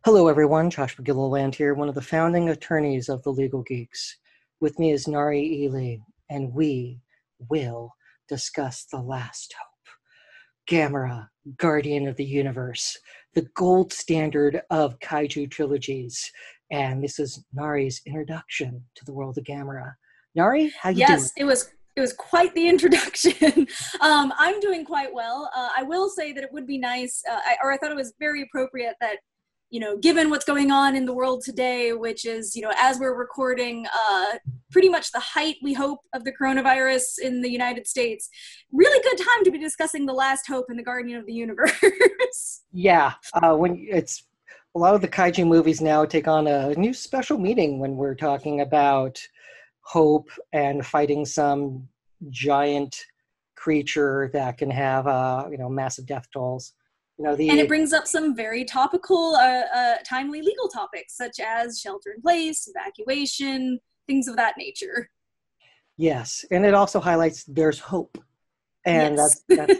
Hello, everyone. Josh McGilliland here, one of the founding attorneys of the Legal Geeks. With me is Nari Ely, and we will discuss The Last Hope. Gamera, Guardian of the Universe, the gold standard of kaiju trilogies. And this is Nari's introduction to the world of Gamera. Nari, how you doing? Yes, it was quite the introduction. I'm doing quite well. I will say that it would be nice, or I thought it was very appropriate that, given what's going on in the world today, which is, as we're recording, pretty much the height, we hope, of the coronavirus in the United States, really good time to be discussing The Last Hope and the Guardian of the Universe. Yeah, when it's a lot of the kaiju movies now take on a new special meaning when we're talking about hope and fighting some giant creature that can have massive death tolls. And it The brings up some very topical, timely legal topics, such as shelter in place, evacuation, things of that nature. Yes, and it also highlights there's hope, and Yes. that's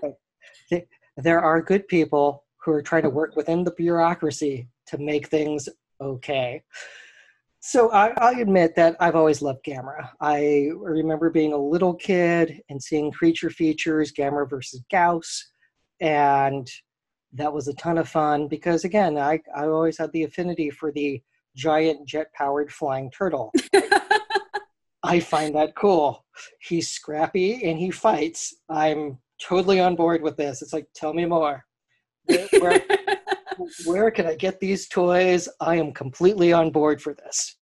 there are good people who are trying to work within the bureaucracy to make things okay. So I admit that I've always loved Gamera. I remember being a little kid and seeing creature features, Gamera versus Gauss, and that was a ton of fun because, again, I always had the affinity for the giant jet-powered flying turtle. I find that cool. He's scrappy and he fights. I'm totally on board with this. It's like, tell me more. Where, where can I get these toys? I am completely on board for this.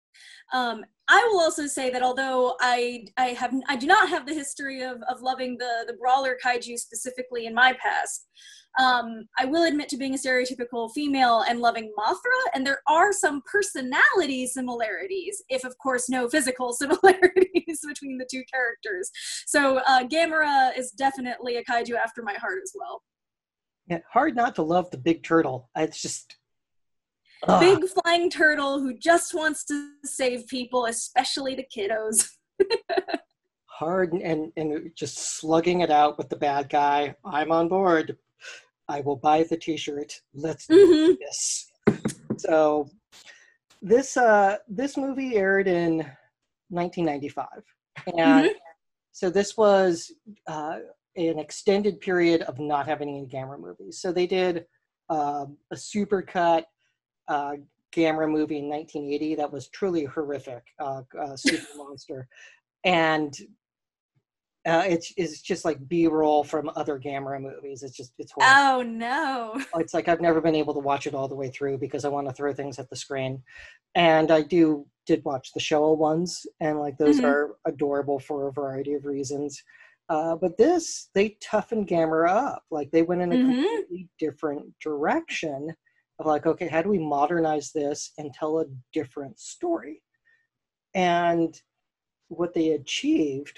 I will also say that although I do not have the history of loving the brawler kaiju specifically in my past, I will admit to being a stereotypical female and loving Mothra, and there are some personality similarities, if of course no physical similarities between the two characters. So Gamera is definitely a kaiju after my heart as well. Yeah, hard not to love the big turtle. It's just, ugh, Big flying turtle who just wants to save people, especially the kiddos. hard and just slugging it out with the bad guy. I'm on board. I will buy the t-shirt. Let's do Mm-hmm. this. So this movie aired in 1995, and Mm-hmm. so this was an extended period of not having any Gamera movies. So they did a supercut uh, Gamera movie in 1980 that was truly horrific, Super Monster, and it's just like B-roll from other Gamera movies. It's horrible. Oh no. It's like I've never been able to watch it all the way through because I want to throw things at the screen. And I did watch the Showa ones, and like those Mm-hmm. are adorable for a variety of reasons. But this, they toughened Gamera up. Like they went in a Mm-hmm. completely different direction of like, okay, how do we modernize this and tell a different story? And what they achieved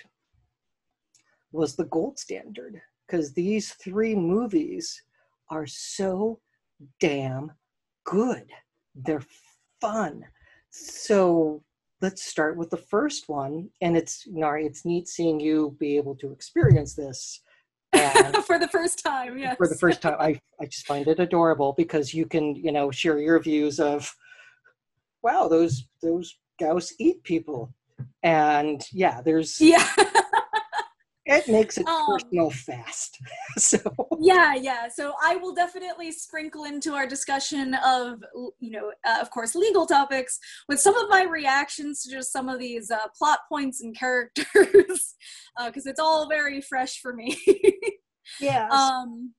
was the gold standard because these three movies are so damn good. They're fun. So let's start with the first one. And it's Nari, it's neat seeing you be able to experience this. And For the first time, for the yes. first time, I just find it adorable because you can, share your views of, wow, those Gauss eat people. And yeah, Yeah. it makes it um personal fast. So yeah. So I will definitely sprinkle into our discussion of, of course, legal topics with some of my reactions to just some of these plot points and characters, because it's all very fresh for me. yes. um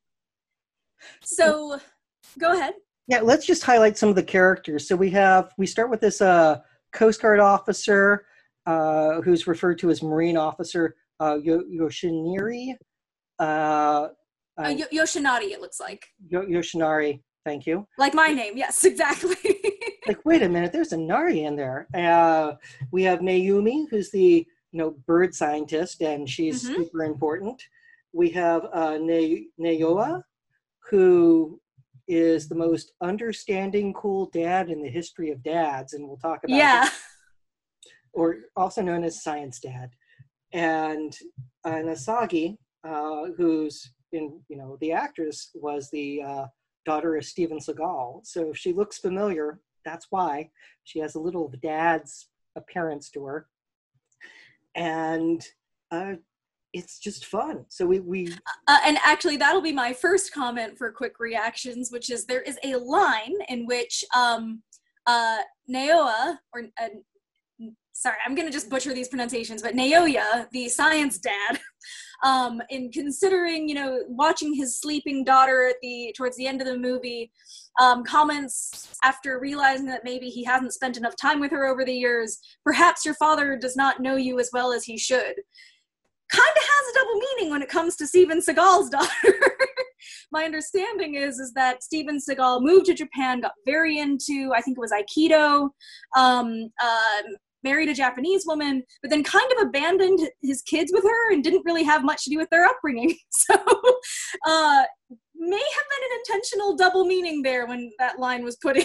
so go ahead. Yeah, let's just highlight some of the characters. So we start with this Coast Guard officer who's referred to as Marine Officer Yoshinari. Uh, Yoshinari, it looks like. Yoshinari, thank you. Like my name, yes, exactly. Like, wait a minute, there's a Nari in there. We have Mayumi, who's the bird scientist, and she's Mm-hmm. super important. We have Nayoa, who is the most understanding, cool dad in the history of dads, and we'll talk about him, Yeah. or also known as Science Dad. And Nasagi, who's in, the actress was the daughter is Steven Seagal. So if she looks familiar, that's why. She has a little of dad's appearance to her. And it's just fun. So we and actually that'll be my first comment for quick reactions, which is there is a line in which Naoya, or sorry, I'm gonna just butcher these pronunciations, but Naoya, the science dad, in considering, watching his sleeping daughter towards the end of the movie, comments after realizing that maybe he hasn't spent enough time with her over the years, perhaps your father does not know you as well as he should. Kind of has a double meaning when it comes to Steven Seagal's daughter. My understanding is that Steven Seagal moved to Japan, got very into, I think it was Aikido, married a Japanese woman, but then kind of abandoned his kids with her and didn't really have much to do with their upbringing. So may have been an intentional double meaning there when that line was put in.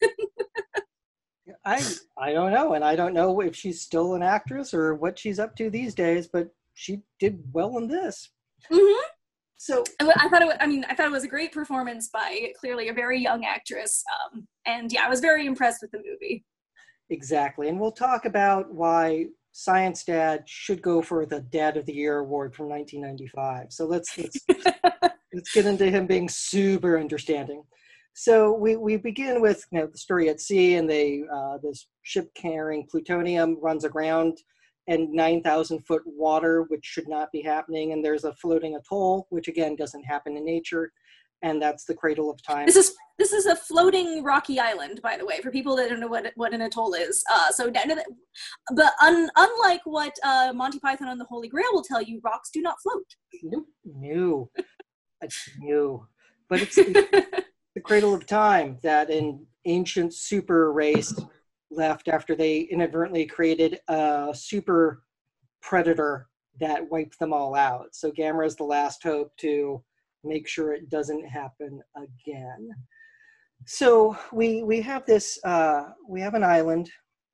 I don't know, and I don't know if she's still an actress or what she's up to these days, but she did well in this. Mm-hmm. So I thought it was a great performance by clearly a very young actress, and yeah, I was very impressed with the movie. Exactly, and we'll talk about why Science Dad should go for the Dad of the Year award from 1995. So let's get into him being super understanding. So we begin with the story at sea, and this ship carrying plutonium runs aground in 9,000 foot water, which should not be happening. And there's a floating atoll, which again doesn't happen in nature, and that's the Cradle of Time. This is a floating rocky island, by the way, for people that don't know what an atoll is. But unlike what Monty Python and the Holy Grail will tell you, rocks do not float. Nope, no, no. But it's the Cradle of Time that an ancient super race left after they inadvertently created a super predator that wiped them all out. So Gamera is the last hope to make sure it doesn't happen again. So we have this, we have an island,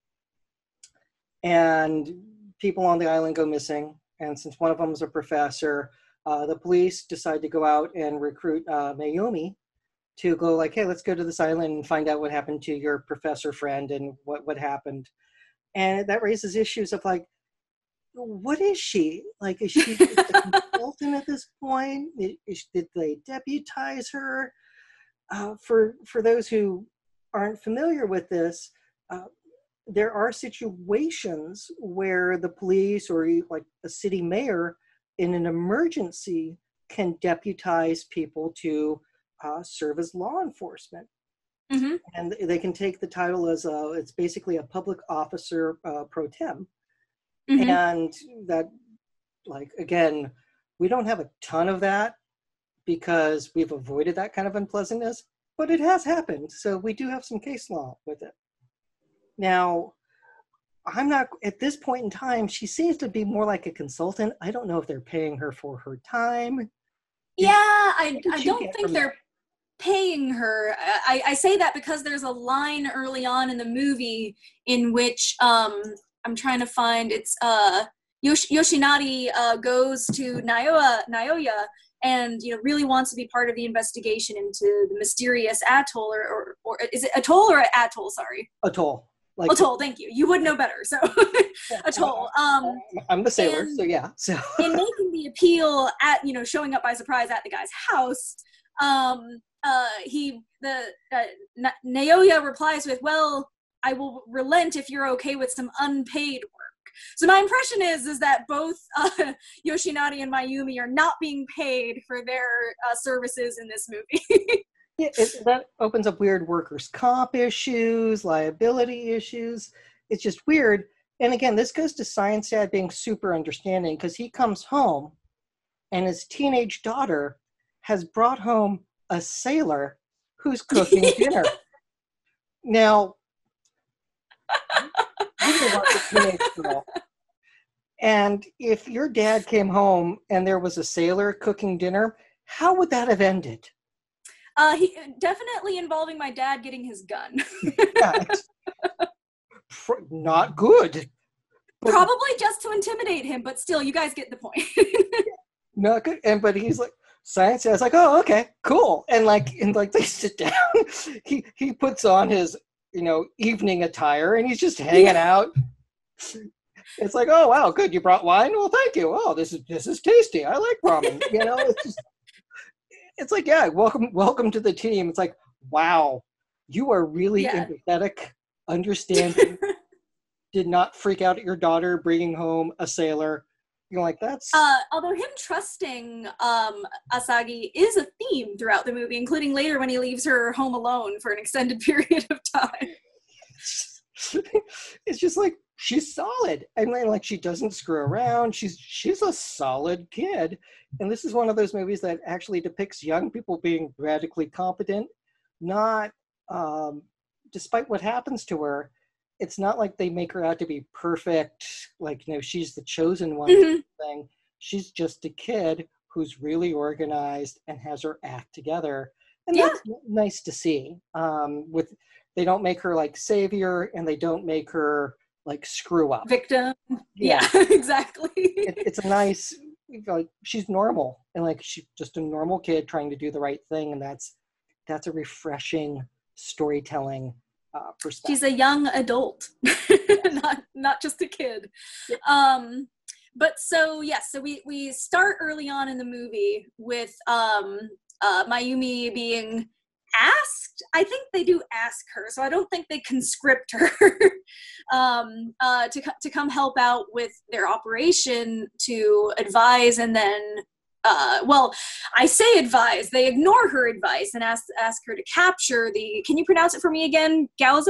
and people on the island go missing. And since one of them is a professor, the police decide to go out and recruit Mayumi to go like, hey, let's go to this island and find out what happened to your professor friend and what happened. And that raises issues of like, what is she? Like, is she a consultant at this point? Did they deputize her? For those who aren't familiar with this, there are situations where the police or like a city mayor in an emergency can deputize people to serve as law enforcement. Mm-hmm. And they can take the title as it's basically a public officer pro tem. Mm-hmm. And that, like, again, we don't have a ton of that because we've avoided that kind of unpleasantness, but it has happened. So we do have some case law with it. Now, I'm not, at this point in time, she seems to be more like a consultant. I don't know if they're paying her for her time. Yeah, I don't think they're paying her. I say that because there's a line early on in the movie in which I'm trying to find, it's Yoshinari goes to Naoya and really wants to be part of the investigation into the mysterious atoll, or is it atoll or atoll? Sorry, atoll. Like atoll. Thank you. You would know better. So atoll. I'm the sailor, so yeah. So in making the appeal at showing up by surprise at the guy's house, Naoya replies with, "Well, I will relent if you're okay with some unpaid work." So my impression is that both Yoshinari and Mayumi are not being paid for their services in this movie. Yeah, that opens up weird workers' comp issues, liability issues. It's just weird. And again, this goes to Science Dad being super understanding, because he comes home and his teenage daughter has brought home a sailor who's cooking dinner. Now, teenage girl. And if your dad came home and there was a sailor cooking dinner, how would that have ended? He definitely involving my dad getting his gun. Yeah, not good. Probably just to intimidate him, but still, you guys get the point. Not good. But he's like, science. I was like, oh, okay, cool. And they sit down. He puts on his, evening attire, and he's just hanging out. It's like, oh wow, good. You brought wine. Well, thank you. Oh, this is tasty. I like ramen. It's like, yeah, welcome to the team. It's like, wow, you are really empathetic, understanding. Did not freak out at your daughter bringing home a sailor. You're like, that's... although him trusting Asagi is a theme throughout the movie, including later when he leaves her home alone for an extended period of time. It's just like, she's solid. And like, she doesn't screw around. She's a solid kid. And this is one of those movies that actually depicts young people being radically competent, not, despite what happens to her, it's not like they make her out to be perfect, like, she's the chosen one thing. She's just a kid who's really organized and has her act together. And that's nice to see. They don't make her like savior, and they don't make her like screw up. Victim. Yeah, exactly. It's a nice, like, she's normal, and like, she's just a normal kid trying to do the right thing. And that's a refreshing storytelling perspective. She's a young adult, not just a kid. But so we start early on in the movie with Mayumi being asked. I think they do ask her, so I don't think they conscript her to come help out with their operation, to advise, and then I say advise. They ignore her advice and ask her to capture the. Can you pronounce it for me again? Gauss.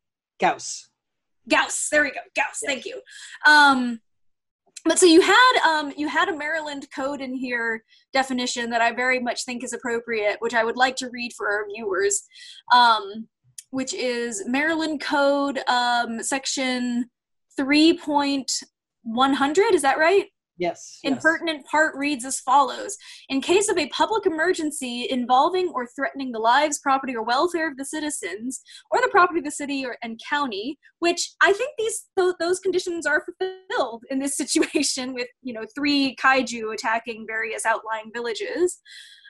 There we go. Gauss. Thank you. But so you had a Maryland code in here definition that I very much think is appropriate, which I would like to read for our viewers, which is Maryland Code section 3.100. Is that right? Yes. Impertinent part reads as follows. In case of a public emergency involving or threatening the lives, property, or welfare of the citizens, or the property of the city and county, which I think those conditions are fulfilled in this situation with, 3 kaiju attacking various outlying villages.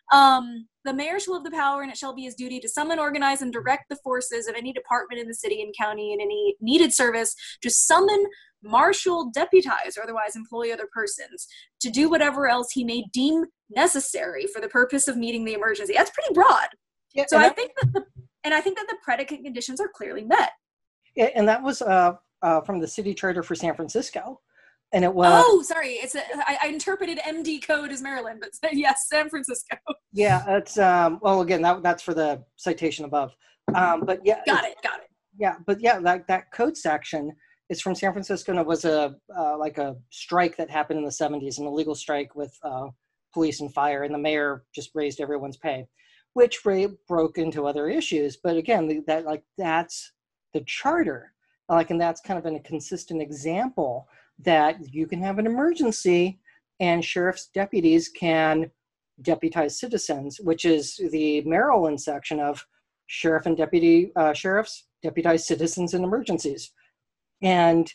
The mayor shall have the power, and it shall be his duty to summon, organize, and direct the forces of any department in the city and county in any needed service to summon, marshal, deputize, or otherwise employ other persons to do whatever else he may deem necessary for the purpose of meeting the emergency. That's pretty broad. Yeah, so I think that the predicate conditions are clearly met. Yeah, and that was from the city charter for San Francisco. And it was... Oh, sorry. I interpreted MD code as Maryland, but yes, San Francisco. Yeah, it's well, again, that's for the citation above. But yeah, got it. Yeah, but yeah, that code section is from San Francisco, and it was a strike that happened in the 70s, an illegal strike with police and fire, and the mayor just raised everyone's pay, which broke into other issues. But again, that's the charter, and that's kind of a consistent example that you can have an emergency and sheriff's deputies can deputize citizens, which is the Maryland section of sheriff and sheriffs deputize citizens in emergencies. And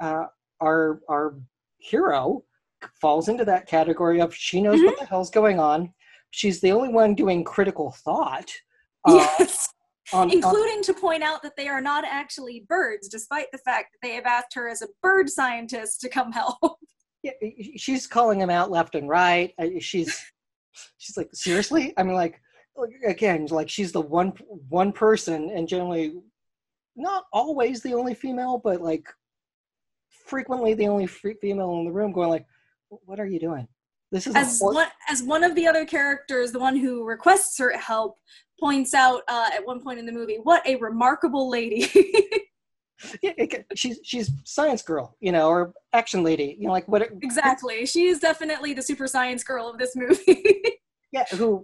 our hero falls into that category of, she knows what the hell's going on. She's the only one doing critical thought. Yes. Including to point out that they are not actually birds, despite the fact that they have asked her as a bird scientist to come help. Yeah, she's calling them out left and right. She's like, seriously? I mean, like, again, like, she's the one person, and generally not always the only female, but like frequently the only female in the room, going like, what are you doing? This is as one of the other characters, the one who requests her help, points out at one point in the movie, what a remarkable lady. Yeah, she's science girl, or action lady, like what? Exactly, she is definitely the super science girl of this movie. Yeah, who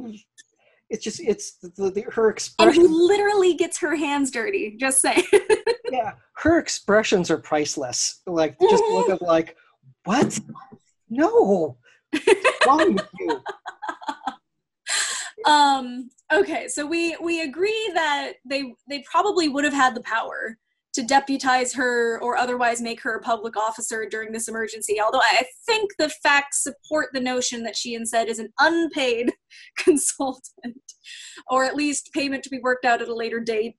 it's her expression, and who literally gets her hands dirty. Just saying. Yeah, her expressions are priceless. Like, just look at like, what? No. What's wrong with you? Okay, so we agree that they probably would have had the power to deputize her or otherwise make her a public officer during this emergency. Although I think the facts support the notion that she instead is an unpaid consultant, or at least payment to be worked out at a later date.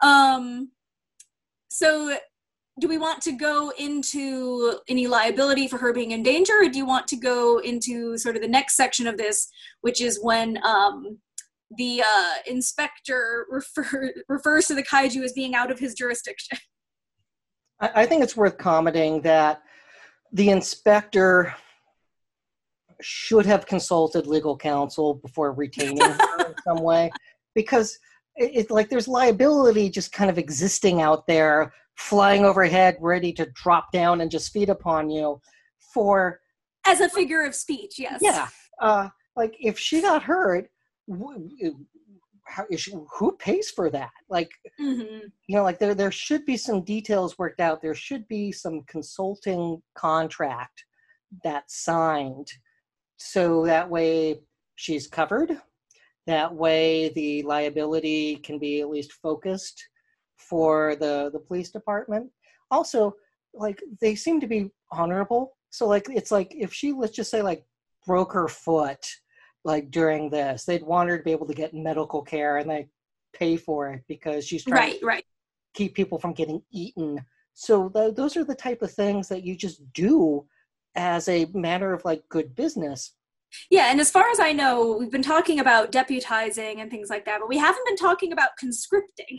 So do we want to go into any liability for her being in danger, or do you want to go into sort of the next section of this, which is when the inspector refers to the kaiju as being out of his jurisdiction? I think it's worth commenting that the inspector should have consulted legal counsel before retaining her in some way, because it's like there's liability just kind of existing out there, flying overhead, ready to drop down and just feed upon you for... As a figure of speech, yes. Yeah. Like, if she got hurt, who pays for that? Like, you know, like there should be some details worked out. There should be some consulting contract that's signed, so that way she's covered. That way the liability can be at least focused for the police department. Also, like, they seem to be honorable. So, like, it's like if she, let's just say, like, broke her foot, like, during this, they'd want her to be able to get medical care, and they pay for it because she's trying to keep people from getting eaten. So those are the type of things that you just do as a matter of, like, good business. Yeah, and as far as I know, we've been talking about deputizing and things like that, but we haven't been talking about conscripting.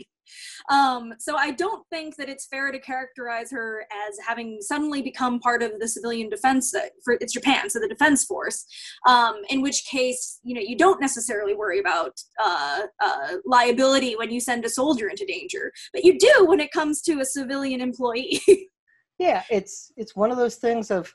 So I don't think that it's fair to characterize her as having suddenly become part of the civilian defense, it's Japan, so the defense force, in which case, you know, you don't necessarily worry about liability when you send a soldier into danger, but you do when it comes to a civilian employee. Yeah, it's one of those things of,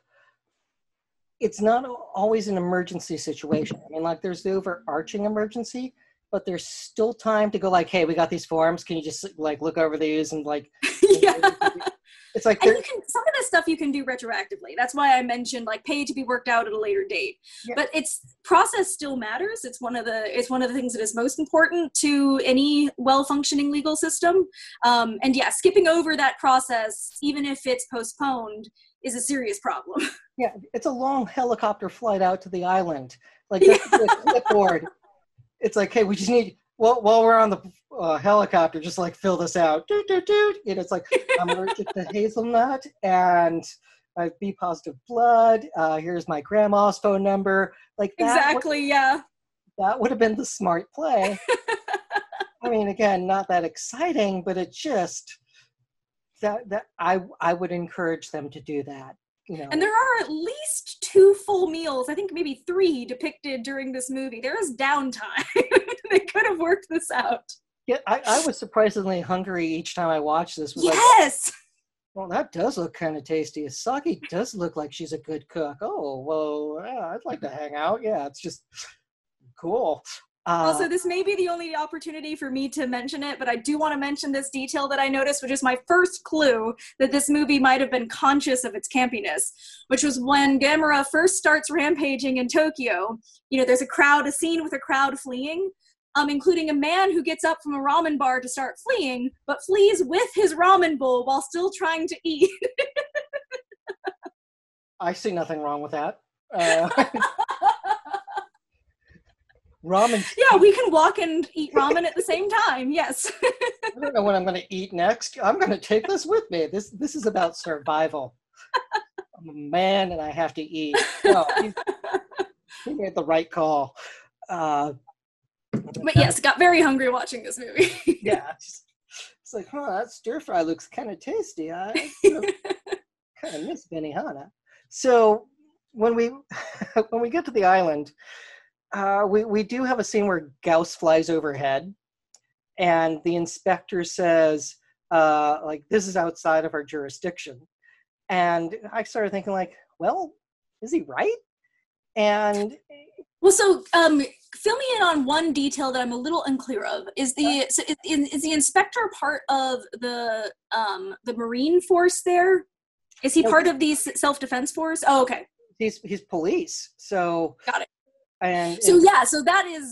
it's not always an emergency situation. I mean, like, there's the overarching emergency, but there's still time to go, like, hey, we got these forms. Can you just, like, look over these and, like... Yeah. It's like... And some of this stuff you can do retroactively. That's why I mentioned, like, pay to be worked out at a later date. Yeah. But process still matters. It's one of the things that is most important to any well-functioning legal system. And yeah, skipping over that process, even if it's postponed, is a serious problem. Yeah, it's a long helicopter flight out to the island. Like, that's a clipboard. It's like, hey, we just need, while we're on the helicopter, just, like, fill this out. Doot, doot, doot. And it's like, I'm allergic to hazelnut, and I have B positive blood. Here's my grandma's phone number. Like, that exactly, yeah. That would have been the smart play. I mean, again, not that exciting, but it just... That I would encourage them to do that, you know. And there are at least 2 full meals, I think maybe 3, depicted during this movie. There is downtime. They could have worked this out. Yeah, I was surprisingly hungry each time I watched this. Yes! Like, well, that does look kind of tasty. Asaki does look like she's a good cook. Oh, well, yeah, I'd like to hang out. Yeah, it's just cool. Also, this may be the only opportunity for me to mention it, but I do want to mention this detail that I noticed, which is my first clue that this movie might have been conscious of its campiness, which was when Gamera first starts rampaging in Tokyo. You know, there's a scene with a crowd fleeing, including a man who gets up from a ramen bar to start fleeing, but flees with his ramen bowl while still trying to eat. I see nothing wrong with that. Ramen. Yeah, we can walk and eat ramen at the same time. Yes. I don't know what I'm going to eat next. I'm going to take this with me. This is about survival. I'm a man and I have to eat. No, he made the right call. But yes, got very hungry watching this movie. Yeah, it's like, that stir fry looks kind of tasty. I kind of miss Benihana. So when we get to the island. We do have a scene where Gauss flies overhead, and the inspector says, like, this is outside of our jurisdiction. And I started thinking, like, well, is he right? And... Well, so fill me in on one detail that I'm a little unclear of. Is the inspector part of the Marine force there? Is he part of the self-defense force? Oh, okay. He's police, so... Got it. And so yeah, so that's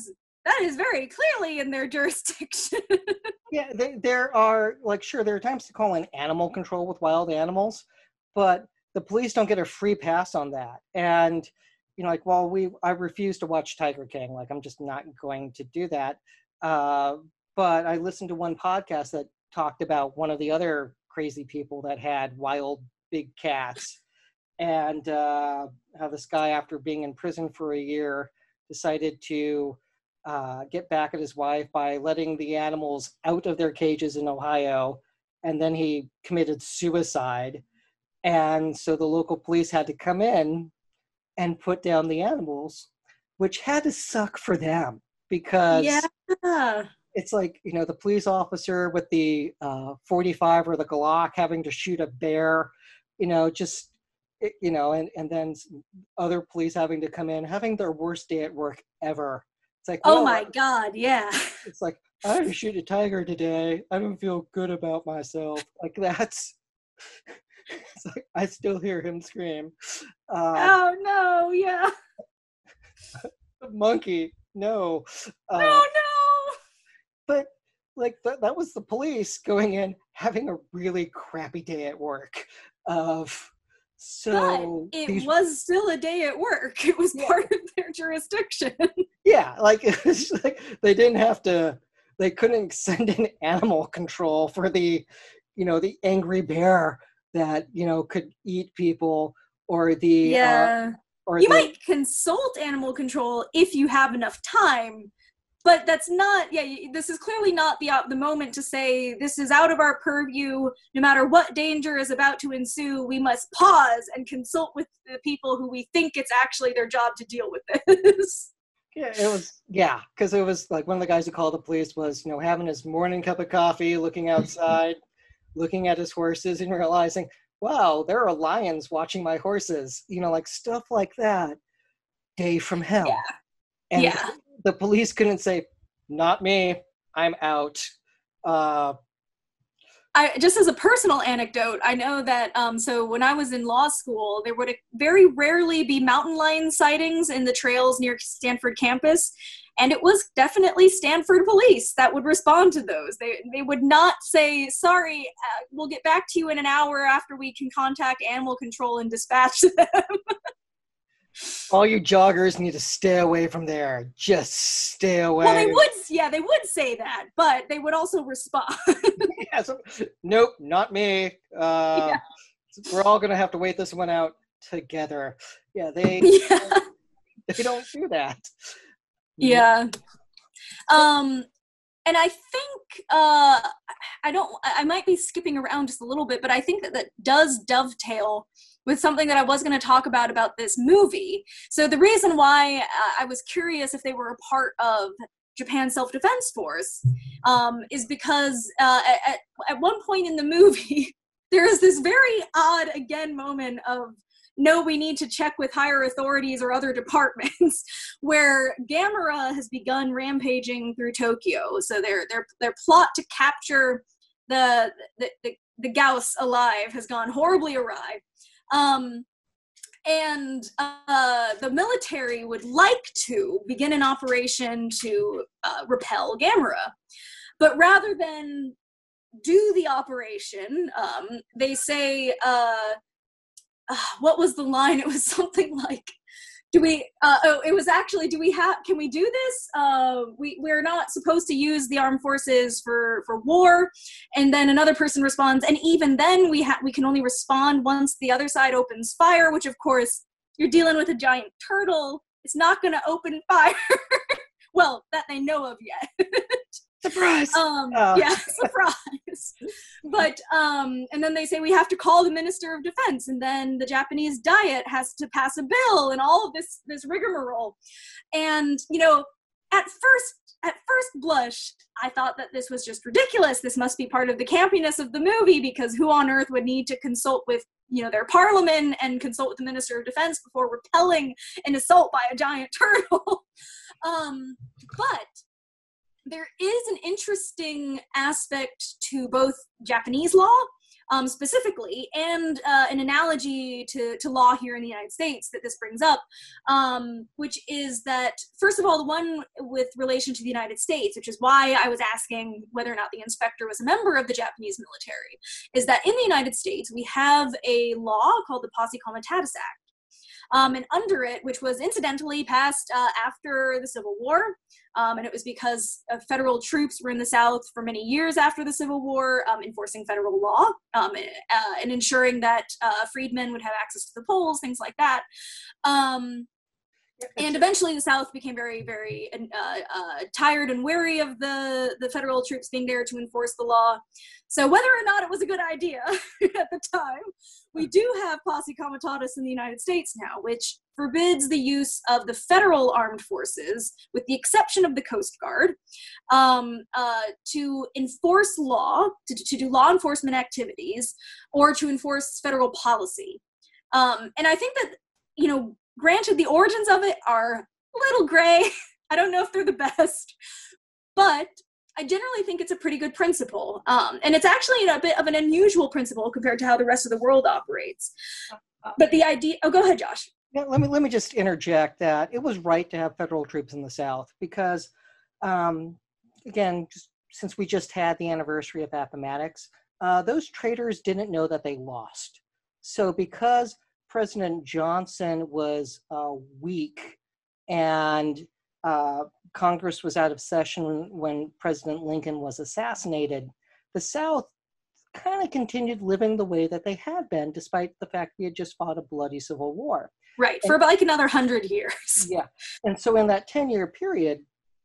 that is very clearly in their jurisdiction. Yeah, there are, like, sure, there are times to call in animal control with wild animals, but the police don't get a free pass on that. And, you know, like, while I refuse to watch Tiger King, like, I'm just not going to do that. But I listened to one podcast that talked about one of the other crazy people that had wild big cats, and how this guy, after being in prison for a year, decided to get back at his wife by letting the animals out of their cages in Ohio, and then he committed suicide. And so the local police had to come in and put down the animals, which had to suck for them, because yeah, it's like, you know, the police officer with the 45 or the Glock having to shoot a bear, you know, just, you know, and then other police having to come in, having their worst day at work ever. It's like, oh well, my God, yeah. it's like, I had to shoot a tiger today. I don't feel good about myself. Like, that's, it's like, I still hear him scream. Oh no, yeah. Monkey, no. No, no. But like that was the police going in, having a really crappy day at work. So but it was still a day at work. It was part of their jurisdiction. Yeah, like, it was like they couldn't send in animal control for the, you know, the angry bear that, you know, could eat people, or the might consult animal control if you have enough time, but that's not, this is clearly not the moment to say this is out of our purview. No matter what danger is about to ensue, we must pause and consult with the people who we think it's actually their job to deal with this. Because it was like one of the guys who called the police was, you know, having his morning cup of coffee, looking outside, looking at his horses, and realizing, wow, there are lions watching my horses, you know, like stuff like that. Day from hell. And the police couldn't say, not me, I'm out. Just as a personal anecdote, I know that, so when I was in law school, there would very rarely be mountain lion sightings in the trails near Stanford campus. And it was definitely Stanford police that would respond to those. They would not say, sorry, we'll get back to you in an hour after we can contact animal control and dispatch them. All you joggers need to stay away from there. Just stay away. Well, they would say that, but they would also respond. Nope, not me. We're all going to have to wait this one out together. They don't do that. Yeah. And I think, I might be skipping around just a little bit, but I think that does dovetail with something that I was going to talk about this movie. So the reason why I was curious if they were a part of Japan's self-defense force is because at one point in the movie, there is this very odd, again, moment of, no, we need to check with higher authorities or other departments, where Gamera has begun rampaging through Tokyo. So their plot to capture the Gauss alive has gone horribly awry. And the military would like to begin an operation to repel Gamera. But rather than do the operation, they say, what was the line? It was something like, can we do this? We're not supposed to use the armed forces for war. And then another person responds, and even then we can only respond once the other side opens fire, which of course, you're dealing with a giant turtle. It's not going to open fire. Well, that they know of yet. Surprise! Yeah, surprise. But, and then they say we have to call the Minister of Defense, and then the Japanese Diet has to pass a bill, and all of this rigmarole. And, you know, at first blush, I thought that this was just ridiculous. This must be part of the campiness of the movie, because who on earth would need to consult with, you know, their parliament and consult with the Minister of Defense before repelling an assault by a giant turtle? But there is an interesting aspect to both Japanese law specifically, and an analogy to law here in the United States that this brings up, which is that, first of all, the one with relation to the United States, which is why I was asking whether or not the inspector was a member of the Japanese military, is that in the United States, we have a law called the Posse Comitatus Act. And under it, which was incidentally passed after the Civil War, and it was because federal troops were in the South for many years after the Civil War, enforcing federal law and ensuring that freedmen would have access to the polls, things like that. And eventually the South became very, very tired and wary of the federal troops being there to enforce the law. So whether or not it was a good idea at the time, we do have posse comitatus in the United States now, which forbids the use of the federal armed forces, with the exception of the Coast Guard, to enforce law, to do law enforcement activities, or to enforce federal policy. And I think that, granted, the origins of it are a little gray. I don't know if they're the best, but I generally think it's a pretty good principle. And it's actually a bit of an unusual principle compared to how the rest of the world operates. But the idea, go ahead, Josh. Yeah, let me just interject that it was right to have federal troops in the South because, again, since we just had the anniversary of Appomattox, those traitors didn't know that they lost. So because President Johnson was weak and Congress was out of session when President Lincoln was assassinated, the South kind of continued living the way that they had been, despite the fact we had just fought a bloody civil war. Right, for about another 100 years. Yeah, and so in that 10-year period,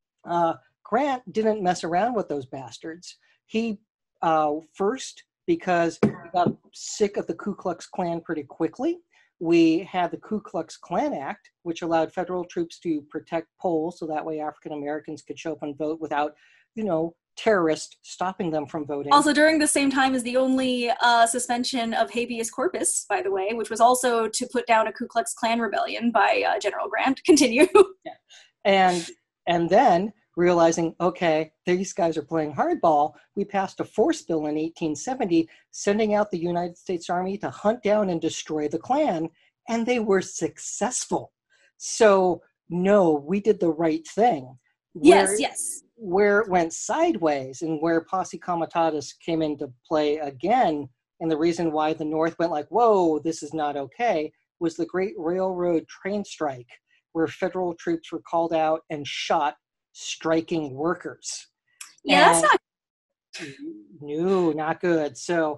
Grant didn't mess around with those bastards. He, first, because he got sick of the Ku Klux Klan pretty quickly, we had the Ku Klux Klan Act, which allowed federal troops to protect polls so that way African Americans could show up and vote without, terrorists stopping them from voting. Also, during the same time as the only suspension of habeas corpus, by the way, which was also to put down a Ku Klux Klan rebellion by General Grant. Continue. Yeah. And then realizing, okay, these guys are playing hardball, we passed a force bill in 1870, sending out the United States Army to hunt down and destroy the Klan, and they were successful. So, no, we did the right thing. Yes. Where it went sideways and where posse comitatus came into play again, and the reason why the North went like, whoa, this is not okay, was the Great Railroad Train Strike, where federal troops were called out and shot striking workers. Yeah, and that's not good. So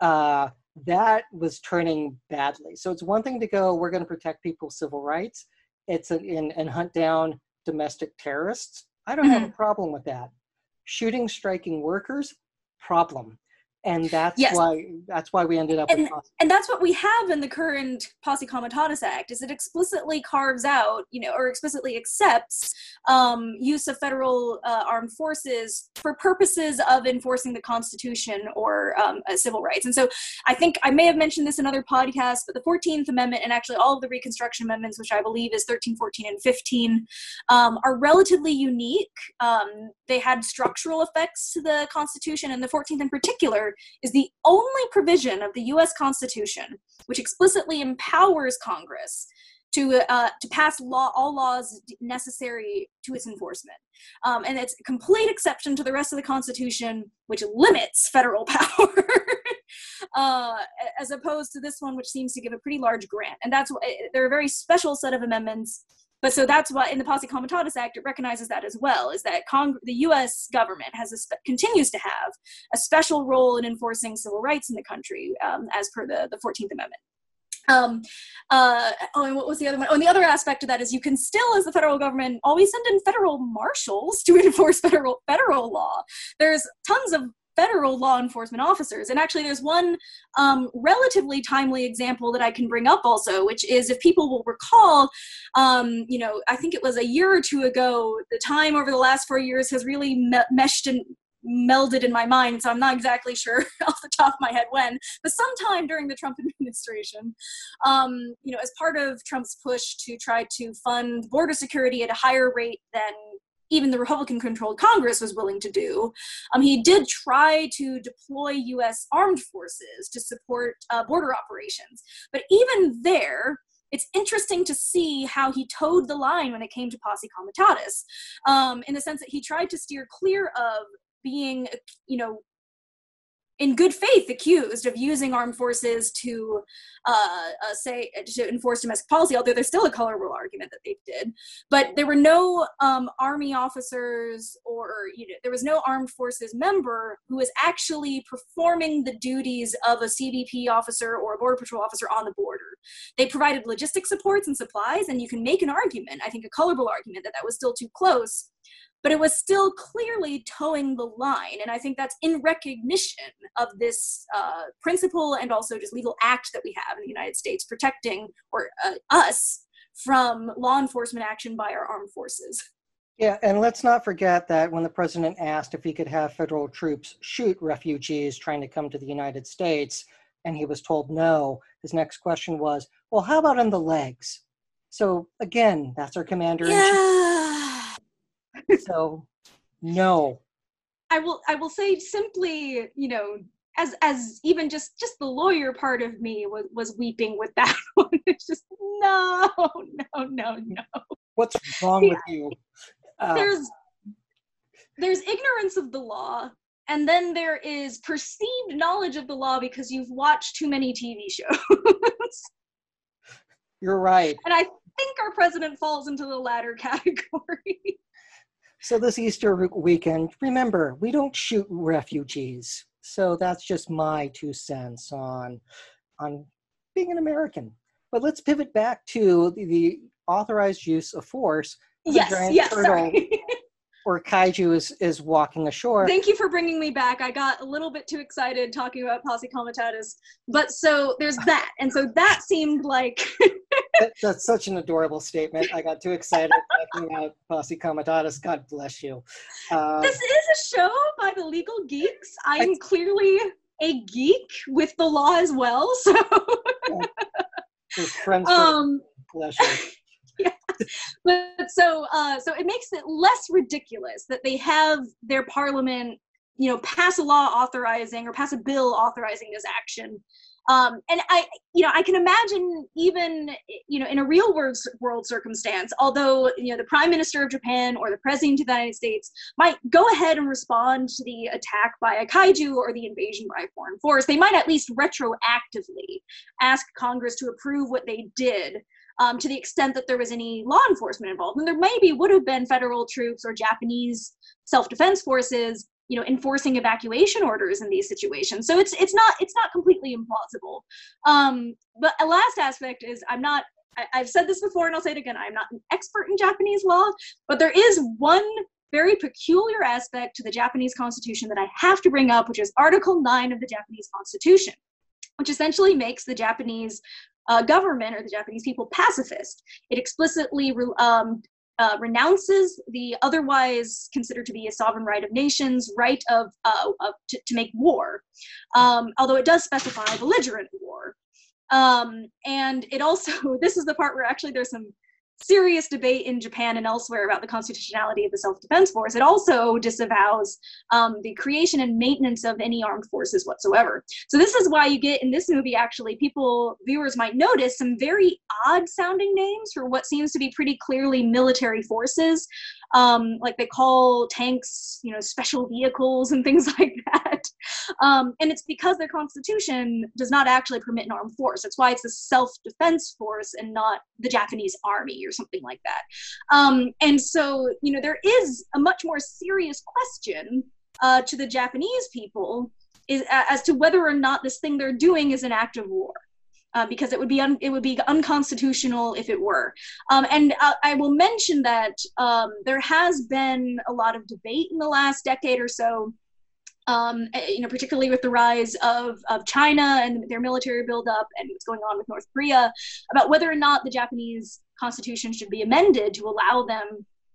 that was turning badly. So it's one thing to go, we're going to protect people's civil rights. It's and hunt down domestic terrorists. I don't have a problem with that. Shooting striking workers, problem. And that's why we ended up with and that's what we have in the current Posse Comitatus Act, is it explicitly carves out, or explicitly accepts use of federal armed forces for purposes of enforcing the Constitution or civil rights. And so I think I may have mentioned this in other podcasts, but the 14th Amendment and actually all of the Reconstruction Amendments, which I believe is 13, 14, and 15, are relatively unique. They had structural effects to the Constitution, and the 14th in particular is the only provision of the U.S. Constitution which explicitly empowers Congress to pass all laws necessary to its enforcement. And it's a complete exception to the rest of the Constitution, which limits federal power, as opposed to this one, which seems to give a pretty large grant. And that's why they're a very special set of amendments. But so that's why in the Posse Comitatus Act, it recognizes that as well, is that the U.S. government continues to have a special role in enforcing civil rights in the country, as per the 14th Amendment. And what was the other one? Oh, and the other aspect of that is you can still, as the federal government, always send in federal marshals to enforce federal law. There's tons of federal law enforcement officers. And actually there's one relatively timely example that I can bring up also, which is, if people will recall, I think it was a year or two ago, the time over the last 4 years has really meshed and melded in my mind, so I'm not exactly sure off the top of my head when, but sometime during the Trump administration, as part of Trump's push to try to fund border security at a higher rate than even the Republican-controlled Congress was willing to do. He did try to deploy U.S. armed forces to support border operations. But even there, it's interesting to see how he towed the line when it came to posse comitatus, in the sense that he tried to steer clear of being, in good faith accused of using armed forces to to enforce domestic policy, although there's still a colorable argument that they did. But there were no army officers or there was no armed forces member who was actually performing the duties of a CBP officer or a border patrol officer on the border. They provided logistic supports and supplies, and you can make an argument, I think a colorable argument, that that was still too close, but it was still clearly towing the line. And I think that's in recognition of this principle and also just legal act that we have in the United States protecting us from law enforcement action by our armed forces. Yeah, and let's not forget that when the president asked if he could have federal troops shoot refugees trying to come to the United States, and he was told no, his next question was, well, how about on the legs? So again, that's our commander-in-chief. Yeah. So, no. I will say simply, as even just the lawyer part of me was weeping with that one. It's just no. What's wrong with you? There's ignorance of the law, and then there is perceived knowledge of the law because you've watched too many TV shows. You're right. And I think our president falls into the latter category. So this Easter weekend, remember, we don't shoot refugees. So that's just my 2 cents on being an American. But let's pivot back to the authorized use of force. Yes, sorry. Or kaiju is walking ashore. Thank you for bringing me back. I got a little bit too excited talking about posse comitatus. But so there's that. And so that seemed like... That's such an adorable statement. I got too excited talking about posse comitatus. God bless you. This is a show by the legal geeks. I'm clearly a geek with the law as well. So, friends pleasure. Yeah. But so it makes it less ridiculous that they have their parliament, pass a law authorizing or pass a bill authorizing this action. And I can imagine even, in a real world circumstance, although, the Prime Minister of Japan or the President of the United States might go ahead and respond to the attack by a kaiju or the invasion by a foreign force, they might at least retroactively ask Congress to approve what they did, to the extent that there was any law enforcement involved. And there maybe would have been federal troops or Japanese self-defense forces enforcing evacuation orders in these situations. So it's not completely implausible. But a last aspect is I've said this before and I'll say it again, I'm not an expert in Japanese law, but there is one very peculiar aspect to the Japanese Constitution that I have to bring up, which is Article 9 of the Japanese Constitution, which essentially makes the Japanese government or the Japanese people pacifist. It explicitly renounces the otherwise considered to be a sovereign right of nations right to make war, although it does specify belligerent war. And it also, this is the part where actually there's some serious debate in Japan and elsewhere about the constitutionality of the self-defense force. It also disavows the creation and maintenance of any armed forces whatsoever. So this is why you get in this movie, actually, viewers might notice some very odd sounding names for what seems to be pretty clearly military forces. Like they call tanks, special vehicles and things like that. And it's because their constitution does not actually permit an armed force. That's why it's a self-defense force and not the Japanese army or something like that. And so, there is a much more serious question to the Japanese people as to whether or not this thing they're doing is an act of war. Because it would be unconstitutional if it were. And I will mention that there has been a lot of debate in the last decade or so, particularly with the rise of China and their military buildup and what's going on with North Korea, about whether or not the Japanese constitution should be amended to allow them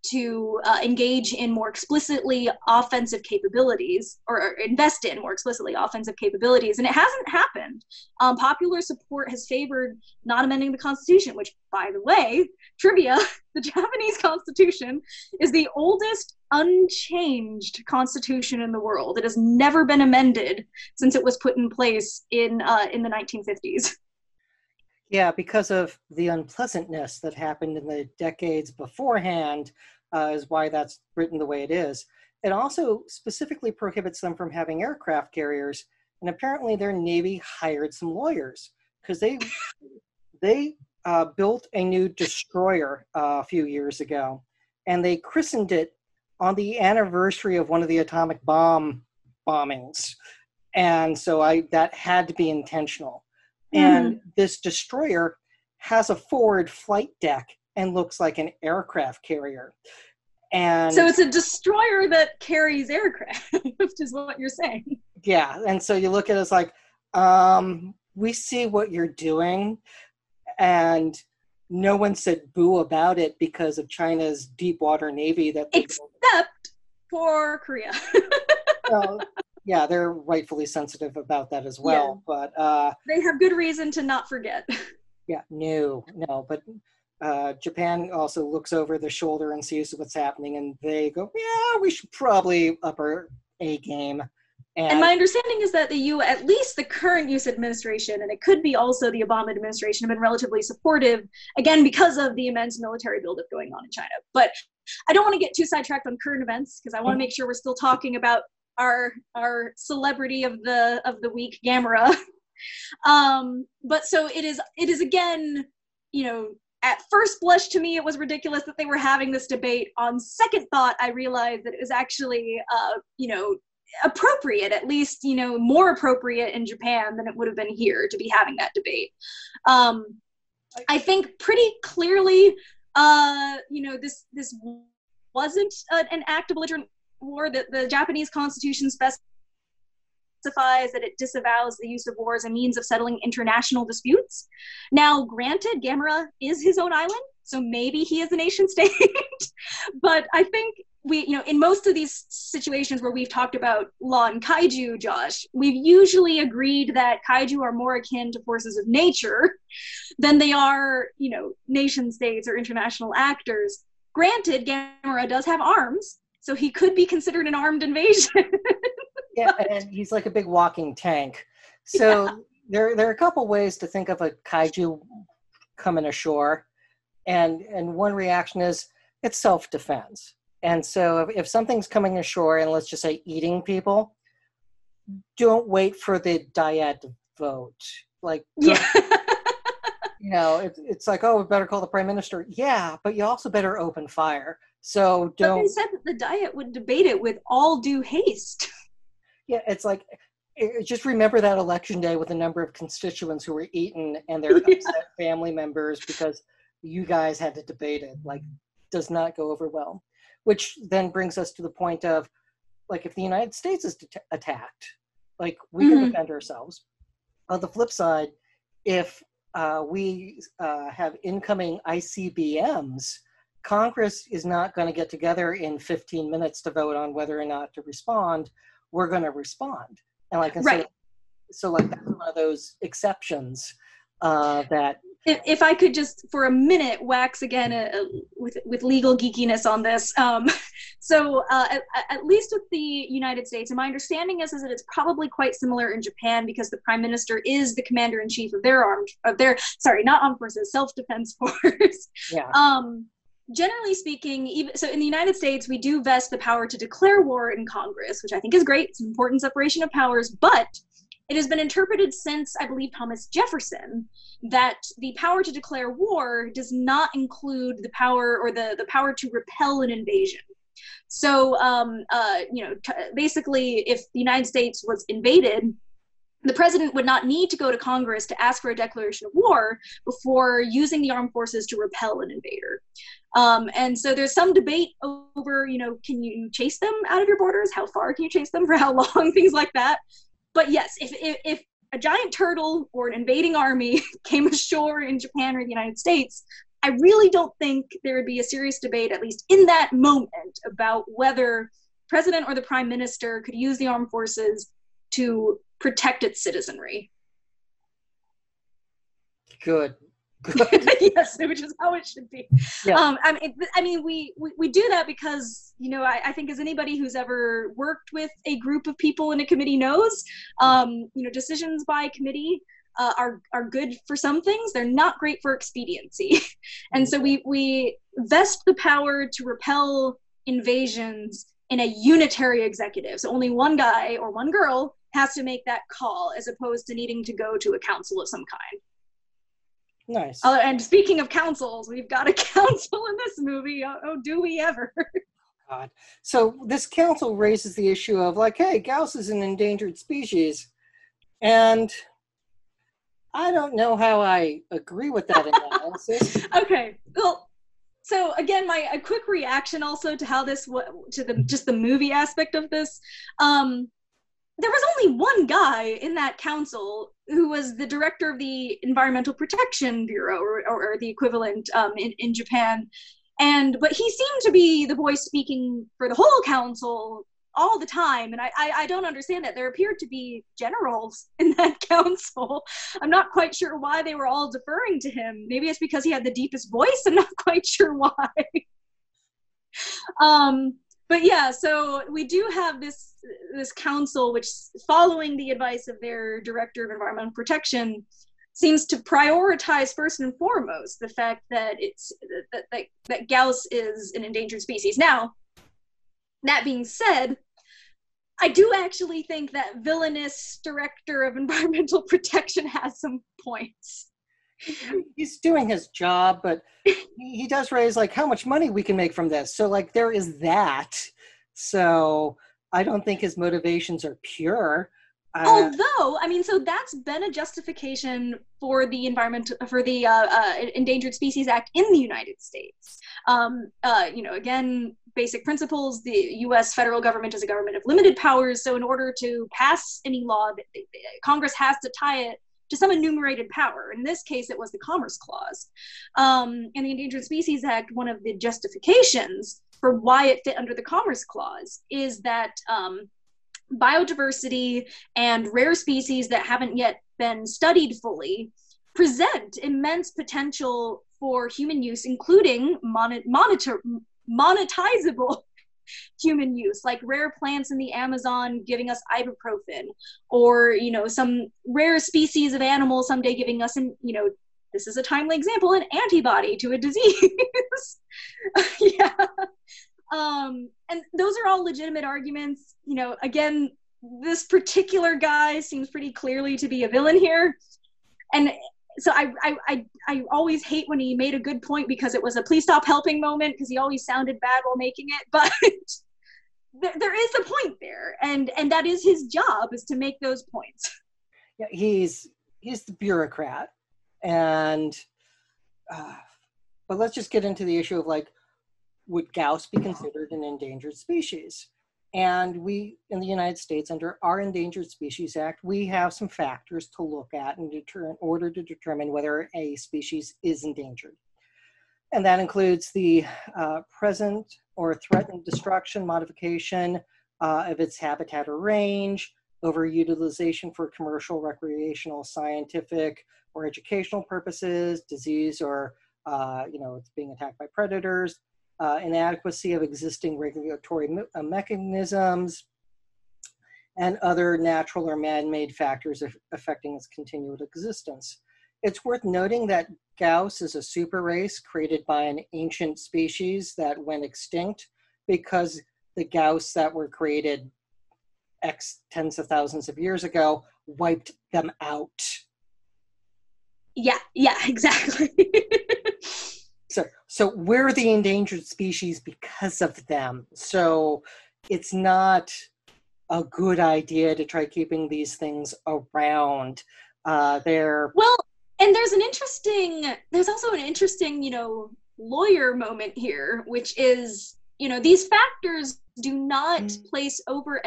to engage in more explicitly offensive capabilities, or invest in more explicitly offensive capabilities, and it hasn't happened. Popular support has favored not amending the Constitution, which, by the way, trivia, the Japanese Constitution is the oldest unchanged constitution in the world. It has never been amended since it was put in place in the 1950s. Yeah, because of the unpleasantness that happened in the decades beforehand, is why that's written the way it is. It also specifically prohibits them from having aircraft carriers, and apparently their Navy hired some lawyers because they built a new destroyer a few years ago, and they christened it on the anniversary of one of the atomic bomb bombings, and so that had to be intentional. And this destroyer has a forward flight deck and looks like an aircraft carrier. And so it's a destroyer that carries aircraft, is what you're saying. Yeah, and so you look at it as like, we see what you're doing, and no one said boo about it because of China's deep water navy. Except for Korea. Well, yeah, they're rightfully sensitive about that as well. Yeah. But they have good reason to not forget. Yeah, no. But Japan also looks over their shoulder and sees what's happening, and they go, yeah, we should probably up our A game. And my understanding is that at least the current U.S. administration, and it could be also the Obama administration, have been relatively supportive, again, because of the immense military buildup going on in China. But I don't want to get too sidetracked on current events, because I want to make sure we're still talking about our celebrity of the week, Gamera. But so it is again, at first blush to me, it was ridiculous that they were having this debate. On second thought, I realized that it was actually, appropriate, at least, more appropriate in Japan than it would have been here to be having that debate. I think pretty clearly, this wasn't an act of belligerent war. That the Japanese Constitution specifies that it disavows the use of war as a means of settling international disputes. Now, granted, Gamera is his own island, so maybe he is a nation state, but I think in most of these situations where we've talked about law and kaiju, Josh, we've usually agreed that kaiju are more akin to forces of nature than they are, nation states or international actors. Granted, Gamera does have arms, so he could be considered an armed invasion. Yeah, and he's like a big walking tank. So there are a couple ways to think of a kaiju coming ashore, and one reaction is it's self-defense. And so if something's coming ashore and let's just say eating people, don't wait for the dyad to vote. It's like, oh, we better call the prime minister. Yeah, but you also better open fire. So don't. But they said that the Diet would debate it with all due haste. Yeah, it's like, just remember that election day with the number of constituents who were eaten and their upset family members because you guys had to debate it. Does not go over well. Which then brings us to the point of, if the United States is attacked, we can defend ourselves. On the flip side, if we have incoming ICBMs, Congress is not going to get together in 15 minutes to vote on whether or not to respond. We're going to respond. And right. So that's one of those exceptions that. If I could just for a minute wax again with legal geekiness on this. So at least with the United States, and my understanding is that it's probably quite similar in Japan because the prime minister is the commander in chief of not armed forces, self-defense force. Yeah. Generally speaking, so in the United States, we do vest the power to declare war in Congress, which I think is great. It's an important separation of powers, but it has been interpreted since, I believe, Thomas Jefferson, that the power to declare war does not include the power or the power to repel an invasion. So, basically, if the United States was invaded, the president would not need to go to Congress to ask for a declaration of war before using the armed forces to repel an invader. And so there's some debate over, can you chase them out of your borders? How far can you chase them? For how long? Things like that. But yes, if a giant turtle or an invading army came ashore in Japan or the United States, I really don't think there would be a serious debate, at least in that moment, about whether president or the prime minister could use the armed forces to protect its citizenry. Good. Yes, which is how it should be. Yeah. I mean, we do that because, you know, I think as anybody who's ever worked with a group of people in a committee knows, you know, decisions by committee are good for some things. They're not great for expediency. And so we vest the power to repel invasions in a unitary executive. So only one guy or one girl has to make that call, as opposed to needing to go to a council of some kind. Nice. And speaking of councils, we've got a council in this movie. Oh, do we ever? God. So this council raises the issue of like, hey, Gauss is an endangered species. And I don't know how I agree with that analysis. Okay. Well, so again, a quick reaction also to how this, just the movie aspect of this. There was only one guy in that council who was the director of the Environmental Protection Bureau, or the equivalent in Japan. But he seemed to be the voice speaking for the whole council all the time. And I don't understand that. There appeared to be generals in that council. I'm not quite sure why they were all deferring to him. Maybe it's because he had the deepest voice. I'm not quite sure why. But yeah, so we do have this council, which, following the advice of their director of environmental protection, seems to prioritize first and foremost the fact that that Gauss is an endangered species. Now, that being said, I do actually think that villainous director of environmental protection has some points. He's doing his job, but he does raise like how much money we can make from this. So like there is that. So I don't think his motivations are pure. Although, I mean, so that's been a justification for the Endangered Species Act in the United States. You know, again, basic principles, the U.S. federal government is a government of limited powers. So in order to pass any law, Congress has to tie it to some enumerated power. In this case, it was the Commerce Clause. In the Endangered Species Act, one of the justifications for why it fit under the Commerce Clause is that biodiversity and rare species that haven't yet been studied fully present immense potential for human use, including monetizable human use, like rare plants in the Amazon giving us ibuprofen, or, you know, some rare species of animal someday giving us this is a timely example, an antibody to a disease. Yeah. And those are all legitimate arguments. You know, again, this particular guy seems pretty clearly to be a villain here. And so I always hate when he made a good point because it was a please stop helping moment, because he always sounded bad while making it. But there is a point there, and that is his job, is to make those points. Yeah, he's the bureaucrat. And but let's just get into the issue of like, would Gauss be considered an endangered species? And we, in the United States, under our Endangered Species Act, we have some factors to look at in order to determine whether a species is endangered. And that includes the present or threatened destruction, modification of its habitat or range, overutilization for commercial, recreational, scientific, or educational purposes, disease, or it's being attacked by predators, inadequacy of existing regulatory mechanisms, and other natural or man-made factors affecting its continued existence. It's worth noting that Gauss is a super race created by an ancient species that went extinct because the Gauss that were created X tens of thousands of years ago wiped them out. Yeah, exactly. So we're the endangered species because of them. So it's not a good idea to try keeping these things around. Well, and there's also an interesting, lawyer moment here, which is, these factors do not place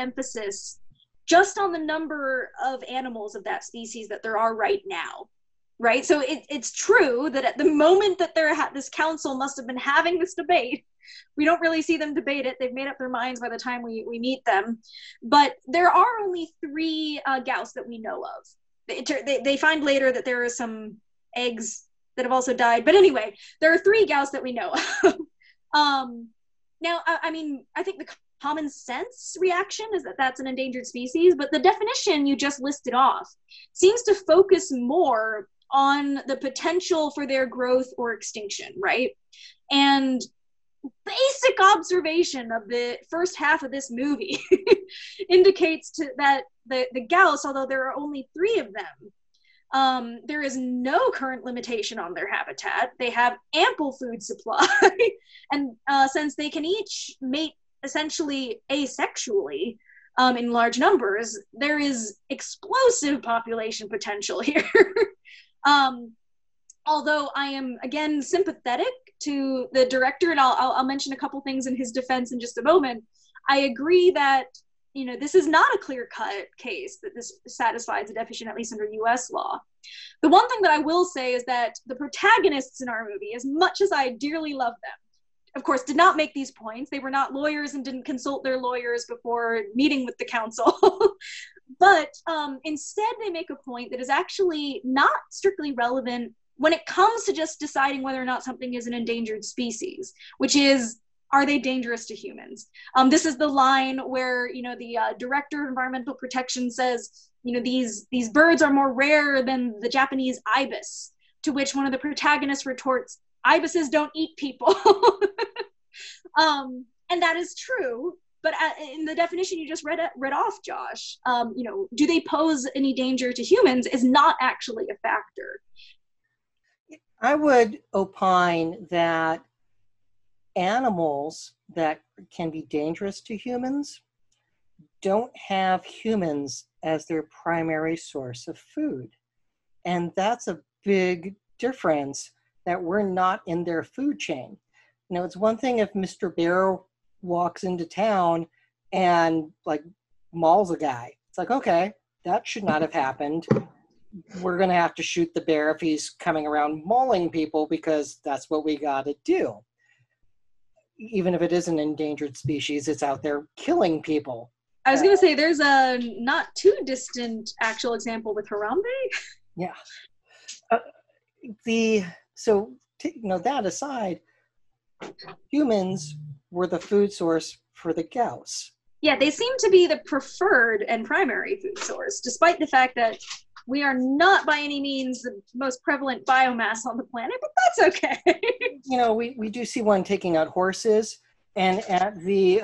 overemphasis just on the number of animals of that species that there are right now. right? So it's true that at the moment that this council must have been having this debate, we don't really see them debate it. They've made up their minds by the time we meet them. But there are only 3 Gauss that we know of. They find later that there are some eggs that have also died. But anyway, there are 3 Gauss that we know of. Now, I mean, I think the common sense reaction is that that's an endangered species, but the definition you just listed off seems to focus more on the potential for their growth or extinction, right? And basic observation of the first half of this movie indicates that the Gauss, although there are only 3 of them, there is no current limitation on their habitat. They have ample food supply, and since they can each mate essentially asexually in large numbers, there is explosive population potential here. Although I am, again, sympathetic to the director, and I'll mention a couple things in his defense in just a moment, I agree that, you know, this is not a clear-cut case that this satisfies the definition, at least under US law. The one thing that I will say is that the protagonists in our movie, as much as I dearly love them, of course, did not make these points. They were not lawyers and didn't consult their lawyers before meeting with the council. But instead, they make a point that is actually not strictly relevant when it comes to just deciding whether or not something is an endangered species, which is, are they dangerous to humans? This is the line where, you know, the director of environmental protection says, you know, these birds are more rare than the Japanese ibis, to which one of the protagonists retorts, ibises don't eat people. And that is true. But in the definition you just read off, Josh, you know, do they pose any danger to humans is not actually a factor. I would opine that animals that can be dangerous to humans don't have humans as their primary source of food. And that's a big difference, that we're not in their food chain. You know, it's one thing if Mr. Bear walks into town and like mauls a guy. It's like, okay, that should not have happened. We're going to have to shoot the bear if he's coming around mauling people, because that's what we got to do. Even if it is an endangered species, it's out there killing people. I was going to say, there's a not too distant actual example with Harambe. Yeah. That aside, humans were the food source for the Gauss. Yeah, they seem to be the preferred and primary food source, despite the fact that we are not by any means the most prevalent biomass on the planet, but that's okay. You know, we do see one taking out horses, and at the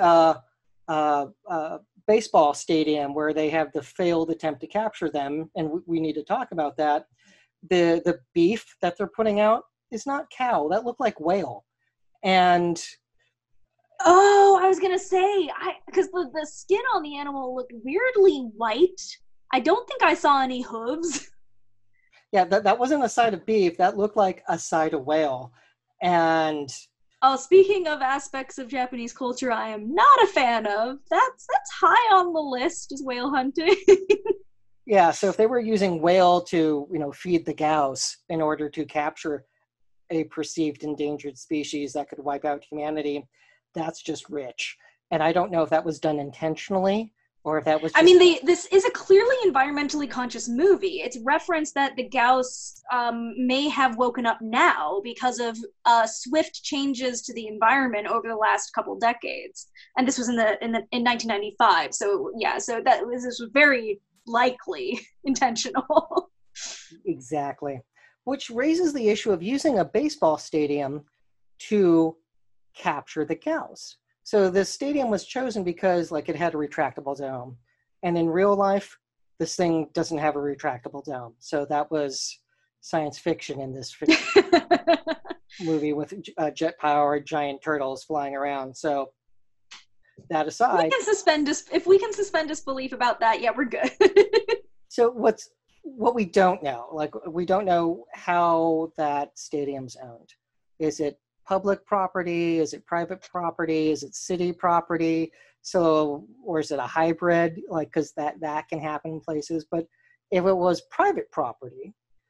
baseball stadium where they have the failed attempt to capture them, and we need to talk about that, the beef that they're putting out is not cow. That looked like whale. And oh, I was gonna say, because the skin on the animal looked weirdly white. I don't think I saw any hooves. Yeah, that wasn't a side of beef. That looked like a side of whale. And oh, speaking of aspects of Japanese culture I am not a fan of, that's high on the list, is whale hunting. Yeah, so if they were using whale to, you know, feed the Gauss in order to capture a perceived endangered species that could wipe out humanity, that's just rich. And I don't know if that was done intentionally or if that was just... I mean, this is a clearly environmentally conscious movie. It's referenced that the Gauss may have woken up now because of swift changes to the environment over the last couple decades. And this was in 1995. So yeah, so this was very likely intentional. Exactly. Which raises the issue of using a baseball stadium to capture the Gauss. So the stadium was chosen because like it had a retractable dome. And in real life, this thing doesn't have a retractable dome. So that was science fiction in this movie with jet-powered giant turtles flying around. So that aside... if we can suspend disbelief about that, yeah, we're good. So what we don't know, like we don't know how that stadium's owned. Is it public property? Is it private property? Is it city property? So, or is it a hybrid? Like, because that can happen in places. But if it was private property,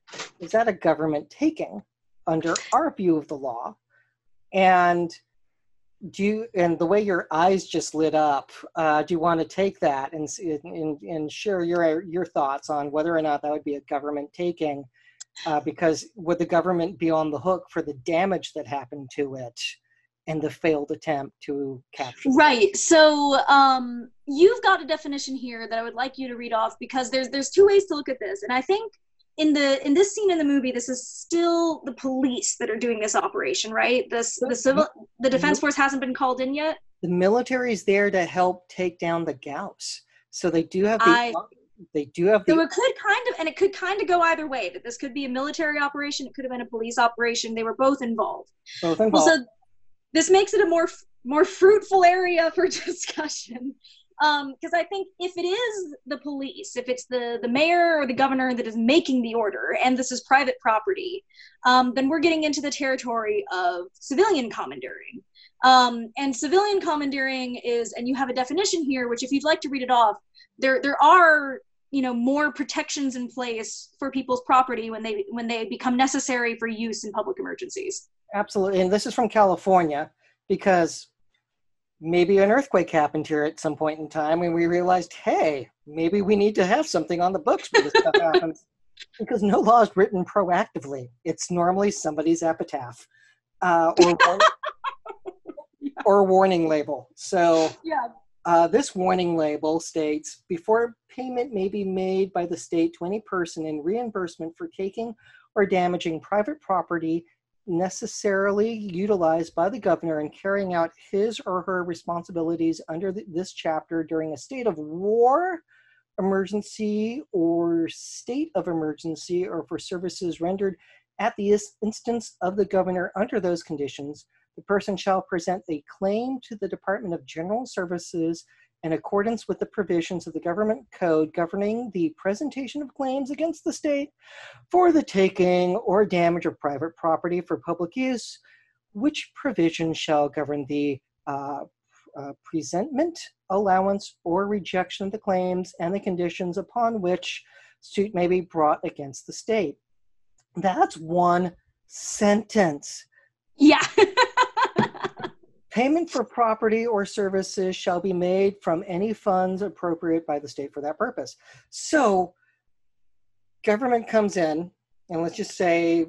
is that a government taking under our view of the law? And and the way your eyes just lit up, do you want to take that and share your thoughts on whether or not that would be a government taking? Because would the government be on the hook for the damage that happened to it and the failed attempt to capture? Right. So you've got a definition here that I would like you to read off, because there's two ways to look at this, and I think in this scene in the movie, this is still the police that are doing this operation, right? The defense force hasn't been called in yet. The military's there to help take down the Gauss, so they do have So it could kind of go either way. That this could be a military operation, it could have been a police operation. They were both involved. Well, so this makes it a more fruitful area for discussion. Because I think if it is the police, if it's the mayor or the governor that is making the order, and this is private property, then we're getting into the territory of civilian commandeering. And civilian commandeering is, and you have a definition here, which if you'd like to read it off, there are more protections in place for people's property when they become necessary for use in public emergencies. Absolutely, and this is from California, because maybe an earthquake happened here at some point in time and we realized, hey, maybe we need to have something on the books when this stuff happens. Because no law is written proactively. It's normally somebody's epitaph or warning label. So this warning label states, before payment may be made by the state to any person in reimbursement for taking or damaging private property necessarily utilized by the governor in carrying out his or her responsibilities under this chapter during a state of war, emergency, or state of emergency, or for services rendered at the instance of the governor under those conditions, the person shall present a claim to the Department of General Services in accordance with the provisions of the government code governing the presentation of claims against the state for the taking or damage of private property for public use, which provision shall govern the presentment, allowance, or rejection of the claims and the conditions upon which suit may be brought against the state. That's one sentence. Yeah. Payment for property or services shall be made from any funds appropriate by the state for that purpose. So government comes in, and let's just say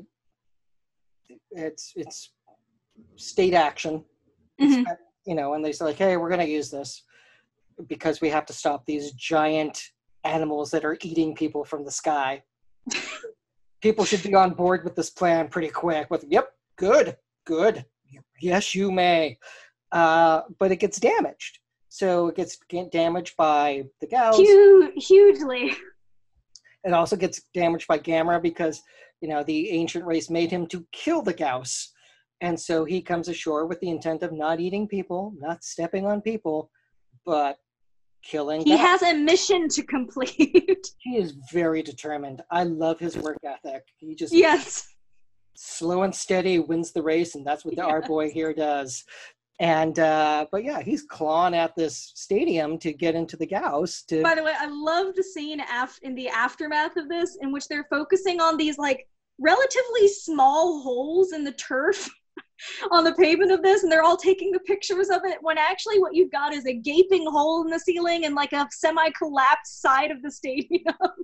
it's state action, Mm-hmm. And they say like, hey, we're going to use this because we have to stop these giant animals that are eating people from the sky. People should be on board with this plan pretty quick with, yep, good. Yes, you may. But it gets damaged. So it gets damaged by the Gauss. Hugely. It also gets damaged by Gamera because, the ancient race made him to kill the Gauss. And so he comes ashore with the intent of not eating people, not stepping on people, but killing He Gauss. has a mission to complete. He is very determined. I love his work ethic. He just... Yes. Slow and steady wins the race, and that's what our boy here does. And but yeah, he's clawing at this stadium to get into the Gauss. By the way, I love the scene in the aftermath of this, in which they're focusing on these like relatively small holes in the turf on the pavement of this, and they're all taking the pictures of it, when actually what you've got is a gaping hole in the ceiling and like a semi-collapsed side of the stadium.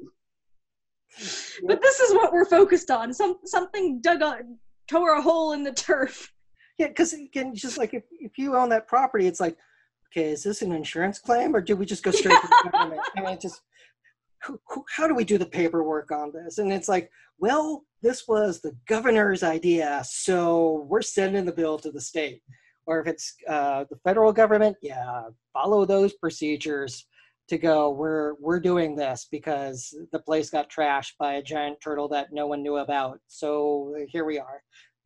But this is what we're focused on. Something tore a hole in the turf. Yeah, because again, just like if you own that property, it's like, okay, is this an insurance claim or do we just go straight to the government? I mean, how do we do the paperwork on this? And it's like, well, this was the governor's idea, so we're sending the bill to the state. Or if it's the federal government, follow those procedures. To go, we're doing this because the place got trashed by a giant turtle that no one knew about. So here we are.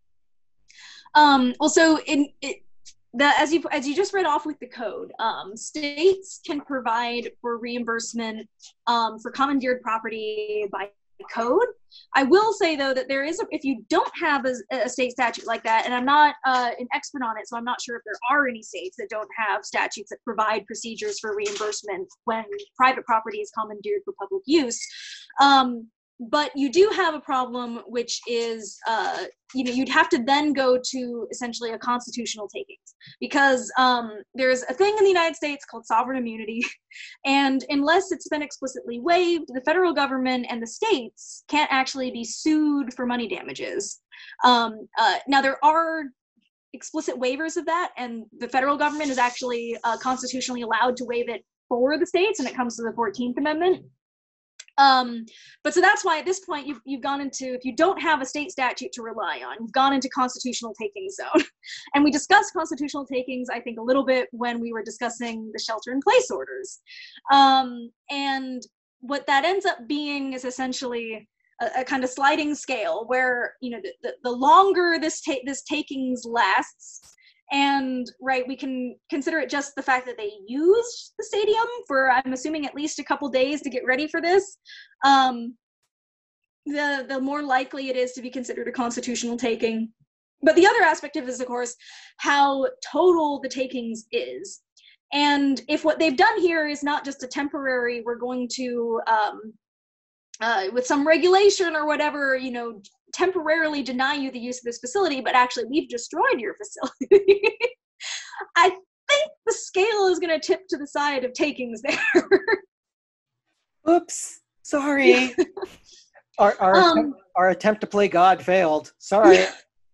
Also, as you just read off with the code, states can provide for reimbursement for commandeered property by code. I will say though that there is if you don't have a state statute like that, and I'm not an expert on it, so I'm not sure if there are any states that don't have statutes that provide procedures for reimbursement when private property is commandeered for public use. But you do have a problem, which is, you'd have to then go to essentially a constitutional takings, because there's a thing in the United States called sovereign immunity, and unless it's been explicitly waived, the federal government and the states can't actually be sued for money damages. Now, there are explicit waivers of that, and the federal government is actually constitutionally allowed to waive it for the states, and it comes to the 14th Amendment. But so that's why at this point you've gone into, if you don't have a state statute to rely on, you've gone into constitutional taking zone. And we discussed constitutional takings, I think, a little bit when we were discussing the shelter-in-place orders. And what that ends up being is essentially a kind of sliding scale where, the longer this takings lasts, and we can consider it just the fact that they used the stadium for, I'm assuming, at least a couple days to get ready for this, the more likely it is to be considered a constitutional taking. But the other aspect of it is, of course, how total the takings is. And if what they've done here is not just a temporary, we're going to, with some regulation or whatever, temporarily deny you the use of this facility, but actually we've destroyed your facility. I think the scale is going to tip to the side of takings there. Oops, sorry. Our attempt to play God failed. Sorry.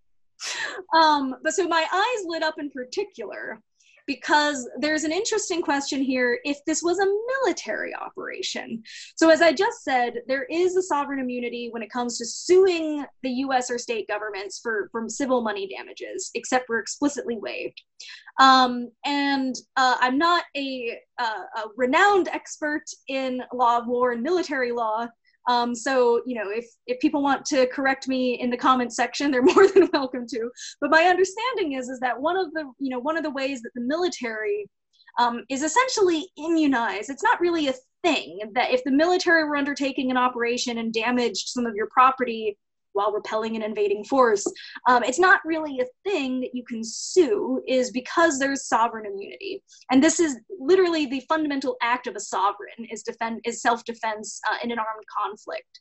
But so my eyes lit up in particular because there's an interesting question here if this was a military operation. So as I just said, there is a sovereign immunity when it comes to suing the US or state governments from civil money damages, except we're explicitly waived. I'm not a renowned expert in law of war and military law. So, if people want to correct me in the comments section, they're more than welcome to. But my understanding is that one of the ways that the military is essentially immunized, it's not really a thing, that if the military were undertaking an operation and damaged some of your property while repelling an invading force, it's not really a thing that you can sue, is because there's sovereign immunity. And this is literally the fundamental act of a sovereign, is self-defense in an armed conflict.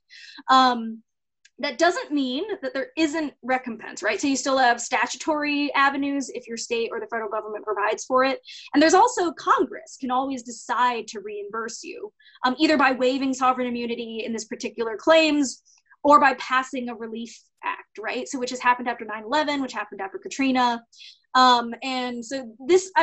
That doesn't mean that there isn't recompense, right? So you still have statutory avenues if your state or the federal government provides for it. And there's also Congress can always decide to reimburse you, either by waiving sovereign immunity in this particular claims, or by passing a relief act, right? So which has happened after 9/11, which happened after Katrina. And so this,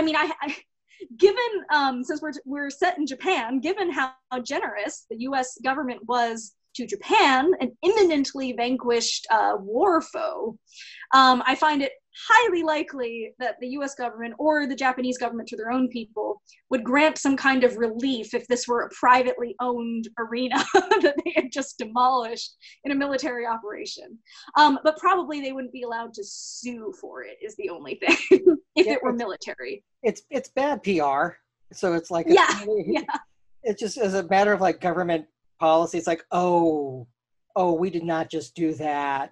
given, since we're set in Japan, given how generous the US government was to Japan, an imminently vanquished war foe, I find it highly likely that the US government or the Japanese government to their own people would grant some kind of relief if this were a privately owned arena that they had just demolished in a military operation. But probably they wouldn't be allowed to sue for it, is the only thing, if it were military. It's bad PR. So it's like, it's just as a matter of like government policy, it's like, oh, we did not just do that.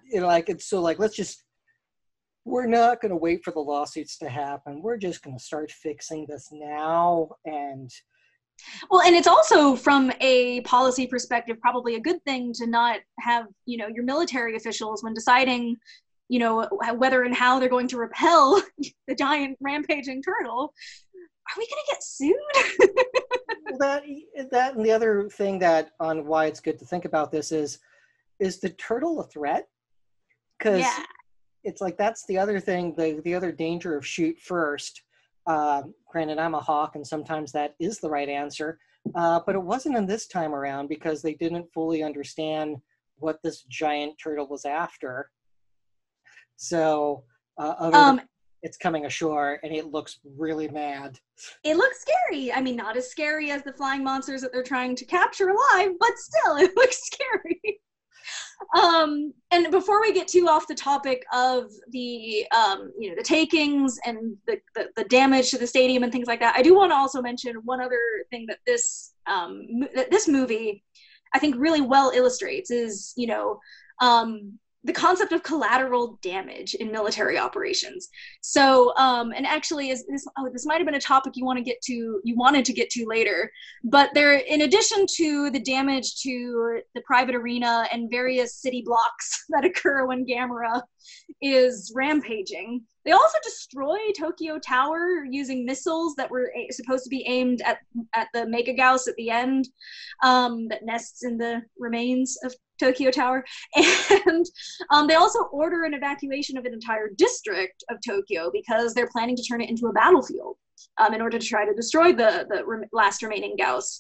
We're not going to wait for the lawsuits to happen. We're just going to start fixing this now. And it's also, from a policy perspective, probably a good thing to not have, your military officials, when deciding, whether and how they're going to repel the giant rampaging turtle, are we going to get sued? that and the other thing that on why it's good to think about this is the turtle a threat? Because it's like, that's the other thing, the other danger of shoot first. Granted, I'm a hawk, and sometimes that is the right answer. But it wasn't in this time around because they didn't fully understand what this giant turtle was after. So it's coming ashore, and it looks really mad. It looks scary. Not as scary as the flying monsters that they're trying to capture alive, but still, it looks scary. And before we get too off the topic of the the takings and the damage to the stadium and things like that, I do want to also mention one other thing that this movie I think really well illustrates is the concept of collateral damage in military operations. So, and actually, this might have been a topic you wanted to get to later, but there, in addition to the damage to the private arena and various city blocks that occur when Gamera is rampaging, they also destroy Tokyo Tower using missiles that were supposed to be aimed at the Mega Gauss at the end, that nests in the remains of Tokyo Tower. And they also order an evacuation of an entire district of Tokyo because they're planning to turn it into a battlefield in order to try to destroy the last remaining Gauss.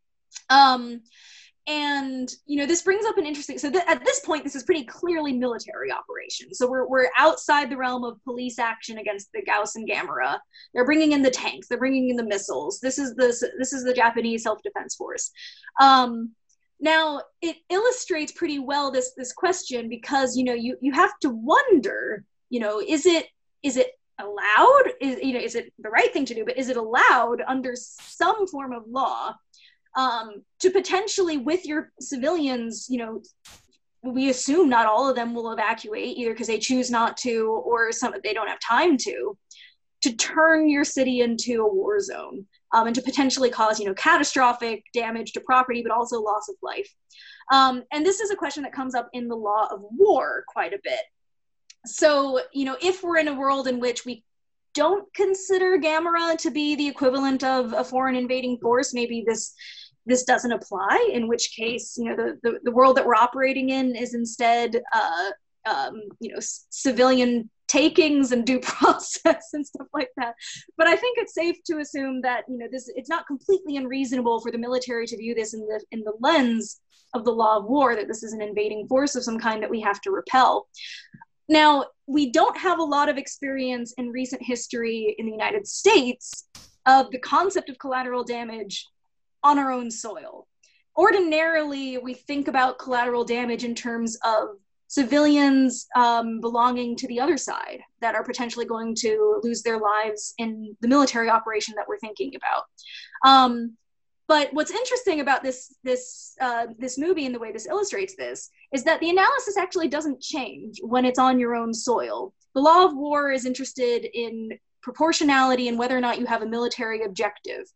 And, you know, this brings up an interesting, so at this point, this is pretty clearly military operation. So we're outside the realm of police action against the Gauss and Gamera. They're bringing in the tanks, they're bringing in the missiles. This is the Japanese self-defense force. Now, it illustrates pretty well this question because, you know, you have to wonder, you know, is it allowed? Is it the right thing to do? But is it allowed under some form of law to potentially, with your civilians, you know, we assume not all of them will evacuate either because they choose not to or they don't have time to turn your city into a war zone. And to potentially cause, you know, catastrophic damage to property, but also loss of life. And this is a question that comes up in the law of war quite a bit. So, you know, if we're in a world in which we don't consider Gamera to be the equivalent of a foreign invading force, maybe this doesn't apply, in which case, you know, the world that we're operating in is instead, you know, civilian takings and due process and stuff like that. But I think it's safe to assume that, you know, it's not completely unreasonable for the military to view this in the lens of the law of war, that this is an invading force of some kind that we have to repel. Now, we don't have a lot of experience in recent history in the United States of the concept of collateral damage on our own soil. Ordinarily, we think about collateral damage in terms of civilians belonging to the other side that are potentially going to lose their lives in the military operation that we're thinking about. But what's interesting about this movie and the way this illustrates this is that the analysis actually doesn't change when it's on your own soil. The law of war is interested in proportionality and whether or not you have a military objective.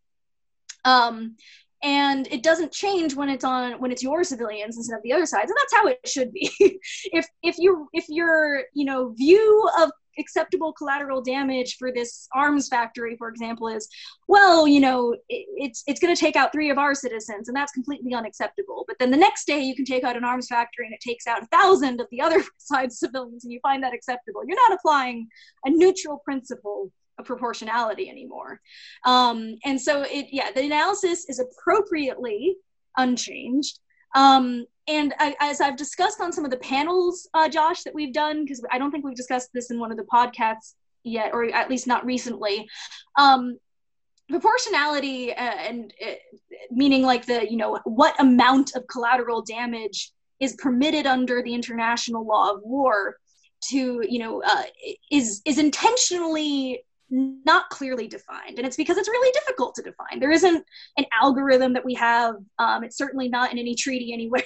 And it doesn't change when it's your civilians instead of the other side's, and that's how it should be. if your you know, view of acceptable collateral damage for this arms factory, for example, is, well, you know, it's going to take out 3 of our citizens, and that's completely unacceptable. But then the next day you can take out an arms factory and it takes out 1,000 of the other side's civilians, and you find that acceptable. You're not applying a neutral principle of proportionality anymore. And so the analysis is appropriately unchanged. And as I've discussed on some of the panels, Josh, that we've done, because I don't think we've discussed this in one of the podcasts yet, or at least not recently, proportionality meaning like the, you know, what amount of collateral damage is permitted under the international law of war to, you know, is intentionally not clearly defined. And it's because it's really difficult to define. There isn't an algorithm that we have. It's certainly not in any treaty anywhere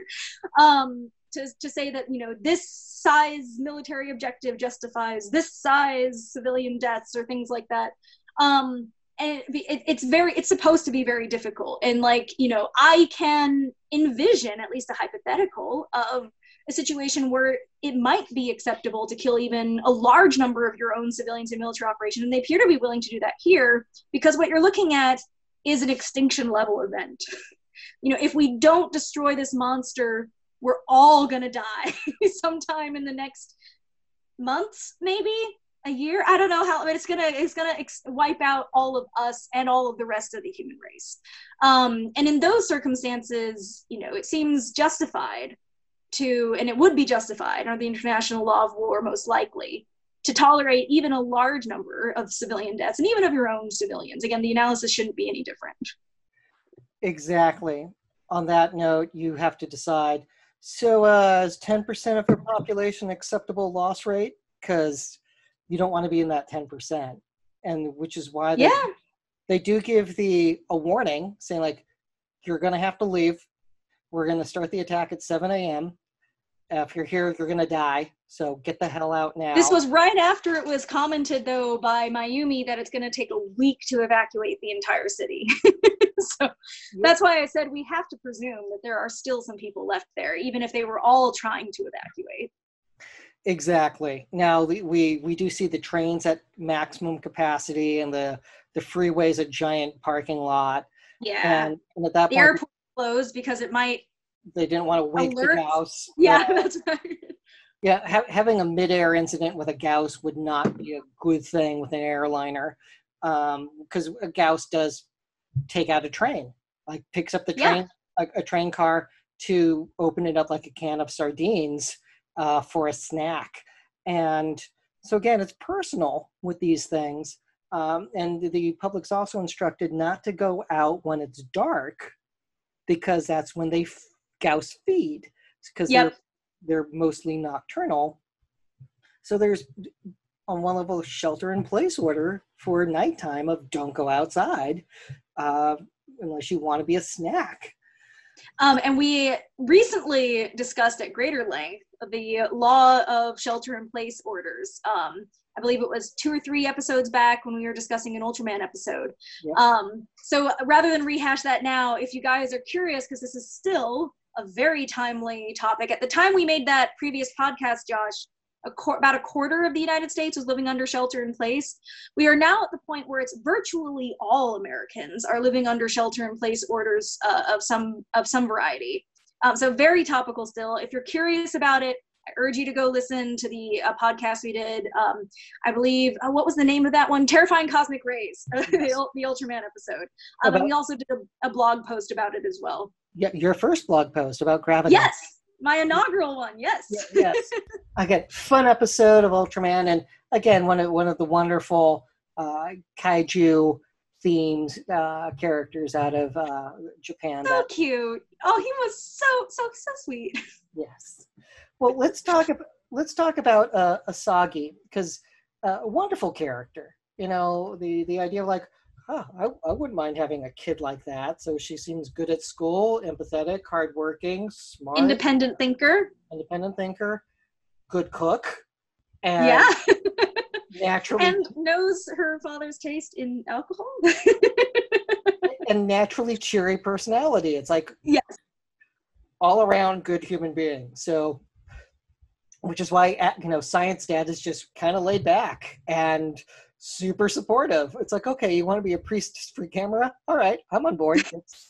to say that, you know, this size military objective justifies this size civilian deaths or things like that. And it's supposed to be very difficult. And like, you know, I can envision at least a hypothetical of a situation where it might be acceptable to kill even a large number of your own civilians in military operation. And they appear to be willing to do that here because what you're looking at is an extinction level event. You know, if we don't destroy this monster, we're all gonna die sometime in the next months, maybe a year. I don't know how, but it's gonna wipe out all of us and all of the rest of the human race. And in those circumstances, you know, it seems justified and it would be justified under the international law of war, most likely, to tolerate even a large number of civilian deaths, and even of your own civilians. Again, the analysis shouldn't be any different. Exactly. On that note, you have to decide, so is 10% of your population acceptable loss rate? Because you don't want to be in that 10%. And which is why they do give a warning, saying like, you're going to have to leave. We're going to start the attack at 7 a.m. if you're here, you're gonna die. So get the hell out now. This was right after it was commented, though, by Mayumi that it's going to take a week to evacuate the entire city. So that's why I said we have to presume that there are still some people left there, even if they were all trying to evacuate. Exactly. Now we do see the trains at maximum capacity, and the freeway's a giant parking lot. Yeah. And at that point, the airport closed because it might. They didn't want to wake the Gauss. Yeah, that's right. Yeah, having a midair incident with a Gauss would not be a good thing with an airliner, because a Gauss does take out a train, like picks up the train, a train car, to open it up like a can of sardines for a snack. And so again, it's personal with these things. And the public's also instructed not to go out when it's dark, because that's when they Gauss feed, because they're mostly nocturnal. So there's, on one level, a shelter-in-place order for nighttime of don't go outside unless you want to be a snack. And we recently discussed at greater length the law of shelter-in-place orders. I believe it was 2 or 3 episodes back when we were discussing an Ultraman episode. Yeah. So rather than rehash that now, if you guys are curious, because this is still a very timely topic. At the time we made that previous podcast, Josh, about a quarter of the United States was living under shelter in place. We are now at the point where it's virtually all Americans are living under shelter in place orders of some variety. So very topical still. If you're curious about it, I urge you to go listen to the podcast we did. I believe, what was the name of that one? Terrifying Cosmic Rays, the Ultraman episode. And we also did a blog post about it as well. Yeah, your first blog post about gravity. Yes, my inaugural one. Yes. Yes. Again, fun episode of Ultraman, and again, one of the wonderful kaiju themed characters out of Japan. So cute. Oh, he was so sweet. Yes. Well, let's talk about Asagi, because a wonderful character. You know, the idea of like, I wouldn't mind having a kid like that. So she seems good at school, empathetic, hardworking, smart. Independent thinker, good cook. And naturally. And knows her father's taste in alcohol. And naturally cheery personality. It's like, yes, all around good human being. So, which is why, Science Dad is just kind of laid back and super supportive. It's like, okay, you want to be a priest for camera? All right, I'm on board.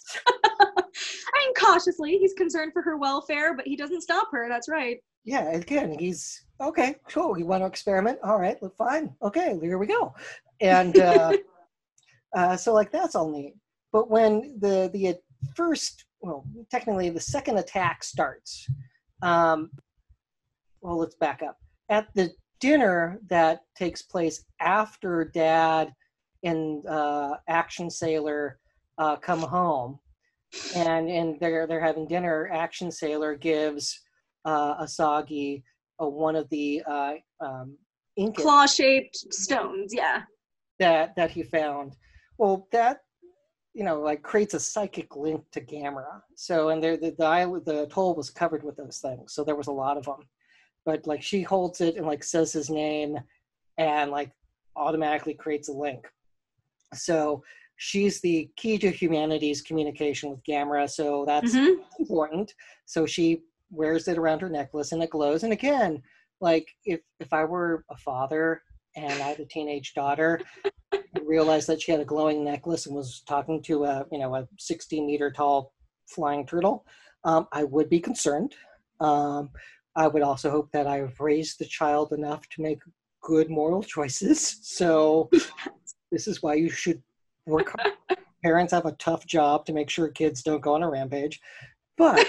I mean, cautiously, he's concerned for her welfare, but he doesn't stop her. That's right. Yeah, again, he's, okay, cool. You want to experiment? All right, fine. Okay, here we go. And so, like, that's all neat. But when the first, well, technically the second attack starts, well, let's back up. At the dinner that takes place after Dad and Action Sailor come home, and they're having dinner, Action Sailor gives Asagi one of the ingots, claw-shaped stones, that he found. Well, that like creates a psychic link to Gamera. So, and the atoll was covered with those things, so there was a lot of them. But like she holds it and like says his name, and like automatically creates a link. So she's the key to humanity's communication with Gamera. So that's important. So she wears it around her necklace and it glows. And again, like if I were a father and I had a teenage daughter, I realized that she had a glowing necklace and was talking to a 60-meter tall flying turtle, I would be concerned. I would also hope that I've raised the child enough to make good moral choices. So this is why you should work hard. Parents have a tough job to make sure kids don't go on a rampage. But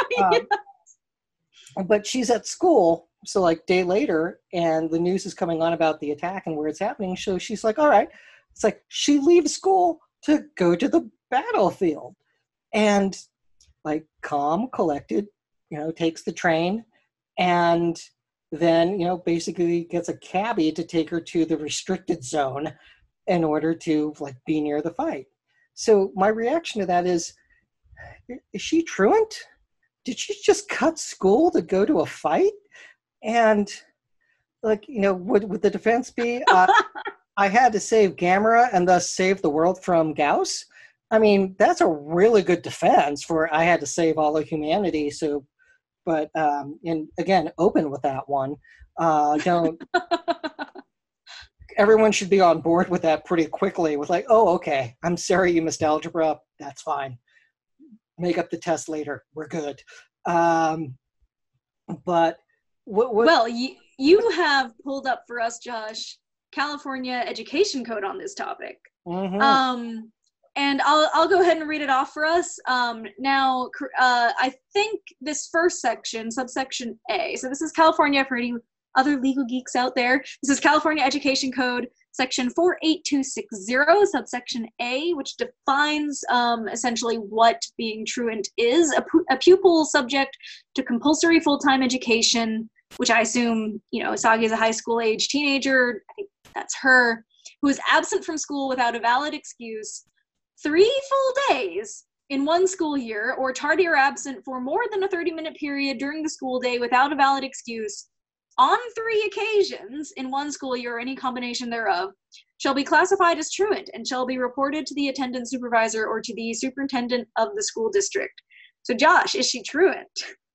but she's at school, so like day later, and the news is coming on about the attack and where it's happening. So she's like, all right. It's like she leaves school to go to the battlefield. And like calm, collected, takes the train, and then, basically gets a cabbie to take her to the restricted zone in order to like be near the fight. So my reaction to that is she truant? did she just cut school to go to a fight? And like, would the defense be, I had to save Gamera and thus save the world from Gauss? I mean, that's a really good defense for I had to save all of humanity. So, but, and again, open with that one. Don't, everyone should be on board with that pretty quickly with like, oh, okay, I'm sorry you missed algebra. That's fine. Make up the test later. We're good. But what well, you have pulled up for us, Josh, California Education Code on this topic. Mm-hmm. And I'll go ahead and read it off for us. Now, I think this first section, subsection A, so this is California for any other legal geeks out there. This is California Education Code, section 48260, subsection A, which defines essentially what being truant is. A pupil subject to compulsory full-time education, which I assume, Asagi is a high school age teenager, I think that's her, who is absent from school without a valid excuse 3 full days in one school year, or tardy or absent for more than a 30-minute period during the school day without a valid excuse on 3 occasions in one school year or any combination thereof, shall be classified as truant and shall be reported to the attendance supervisor or to the superintendent of the school district. So Josh, is she truant?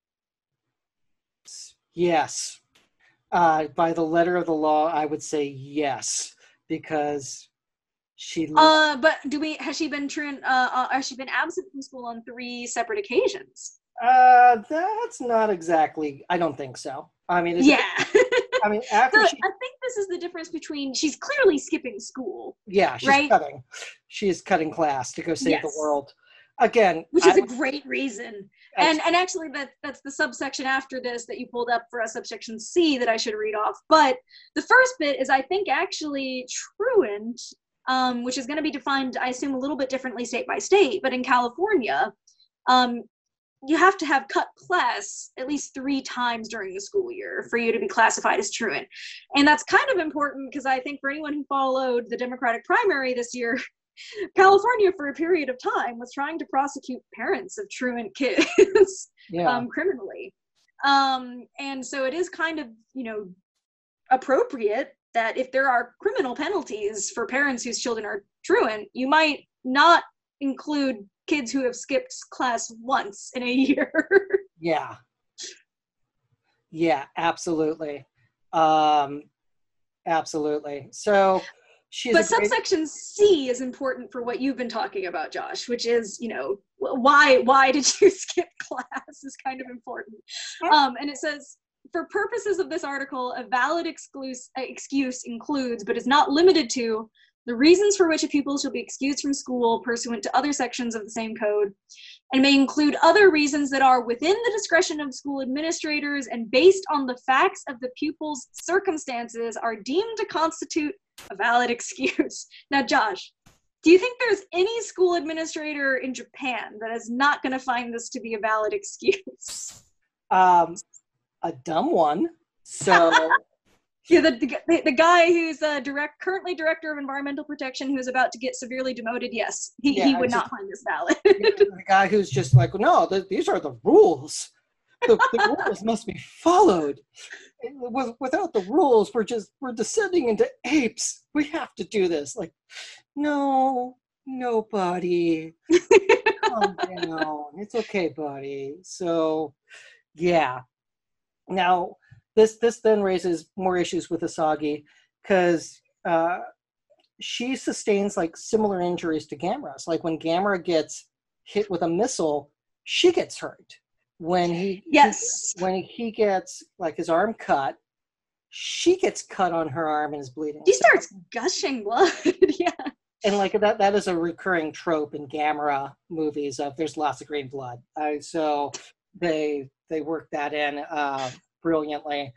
Yes. By the letter of the law, I would say yes, because she. But has she been truant? Has she been absent from school on 3 separate occasions? That's not exactly. I don't think so. I mean, yeah. I mean, after I think this is the difference between she's clearly skipping school. Yeah, she's right? cutting. She is cutting class to go save the world. Again, which is a great reason. And actually, that's the subsection after this that you pulled up for us, subsection C, that I should read off. But the first bit is, I think, actually truant, which is going to be defined, I assume, a little bit differently state by state. But in California, you have to have cut class at least 3 times during the school year for you to be classified as truant. And that's kind of important because I think for anyone who followed the Democratic primary this year, California for a period of time was trying to prosecute parents of truant kids criminally. And so it is kind of, appropriate that if there are criminal penalties for parents whose children are truant, you might not include kids who have skipped class once in a year. Yeah, absolutely. Absolutely. So subsection C is important for what you've been talking about, Josh, which is, why did you skip class is kind of important. And it says, for purposes of this article, a valid excuse includes, but is not limited to, the reasons for which a pupil shall be excused from school pursuant to other sections of the same code, and may include other reasons that are within the discretion of school administrators and based on the facts of the pupil's circumstances are deemed to constitute a valid excuse. Now, Josh, do you think there's any school administrator in Japan that is not going to find this to be a valid excuse? A dumb one. So... Yeah, the guy who's currently director of environmental protection, who's about to get severely demoted, yes, he would not find this valid. The guy who's just like, no, these are the rules. The rules must be followed. Without the rules, we're descending into apes. We have to do this. Like, no, buddy. Calm down. It's okay, buddy. So, yeah. Now, this then raises more issues with Asagi because she sustains like similar injuries to Gamera. So, like when Gamera gets hit with a missile, she gets hurt. When he gets like his arm cut, she gets cut on her arm and is bleeding. She starts gushing blood. Yeah. And like that is a recurring trope in Gamera movies of there's lots of green blood. So they work that in brilliantly.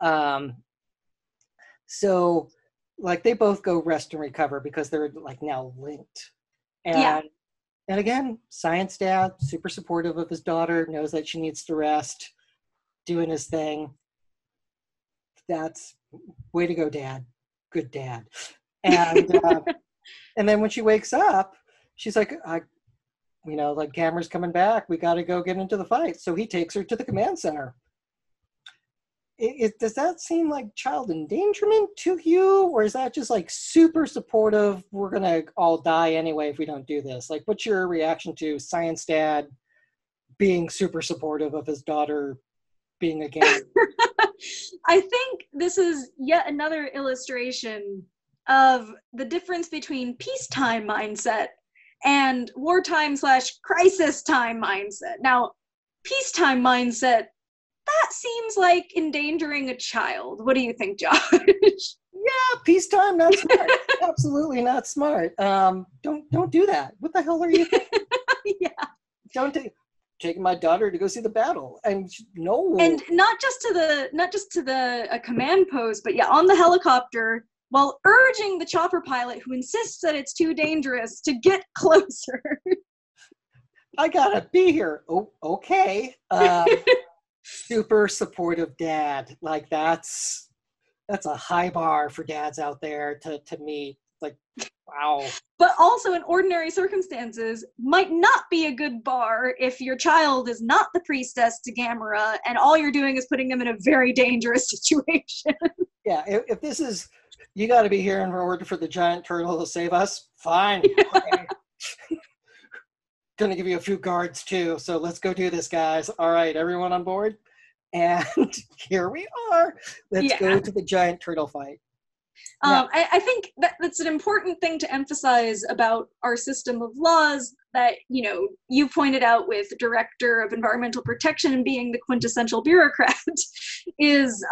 So like they both go rest and recover because they're like now linked. And again, science dad, super supportive of his daughter, knows that she needs to rest, doing his thing. That's way to go, dad. Good dad. And and then when she wakes up, she's like, like Gamera's coming back. We got to go get into the fight. So he takes her to the command center. Does that seem like child endangerment to you? Or is that just like super supportive? We're going to all die anyway if we don't do this. Like, what's your reaction to Science Dad being super supportive of his daughter being a gamer? I think this is yet another illustration of the difference between peacetime mindset and wartime/crisis time mindset. Now, peacetime mindset, that seems like endangering a child. What do you think, Josh? Yeah, peacetime, not smart. Absolutely not smart. Don't do that. What the hell are you thinking? Yeah. Don't taking my daughter to go see the battle. And no. And not just to the command post, but yeah, on the helicopter, while urging the chopper pilot, who insists that it's too dangerous, to get closer. I gotta be here. Oh, okay. Super supportive dad. Like that's a high bar for dads out there to meet. Like, wow. But also in ordinary circumstances might not be a good bar if your child is not the priestess to Gamera and all you're doing is putting them in a very dangerous situation. Yeah, if this is, you got to be here in order for the giant turtle to save us, fine. Okay. Gonna give you a few guards too, so let's go do this, guys. All right, everyone on board? And here we are. Let's go to the giant turtle fight. I think that's an important thing to emphasize about our system of laws that, you pointed out with Director of Environmental Protection being the quintessential bureaucrat is,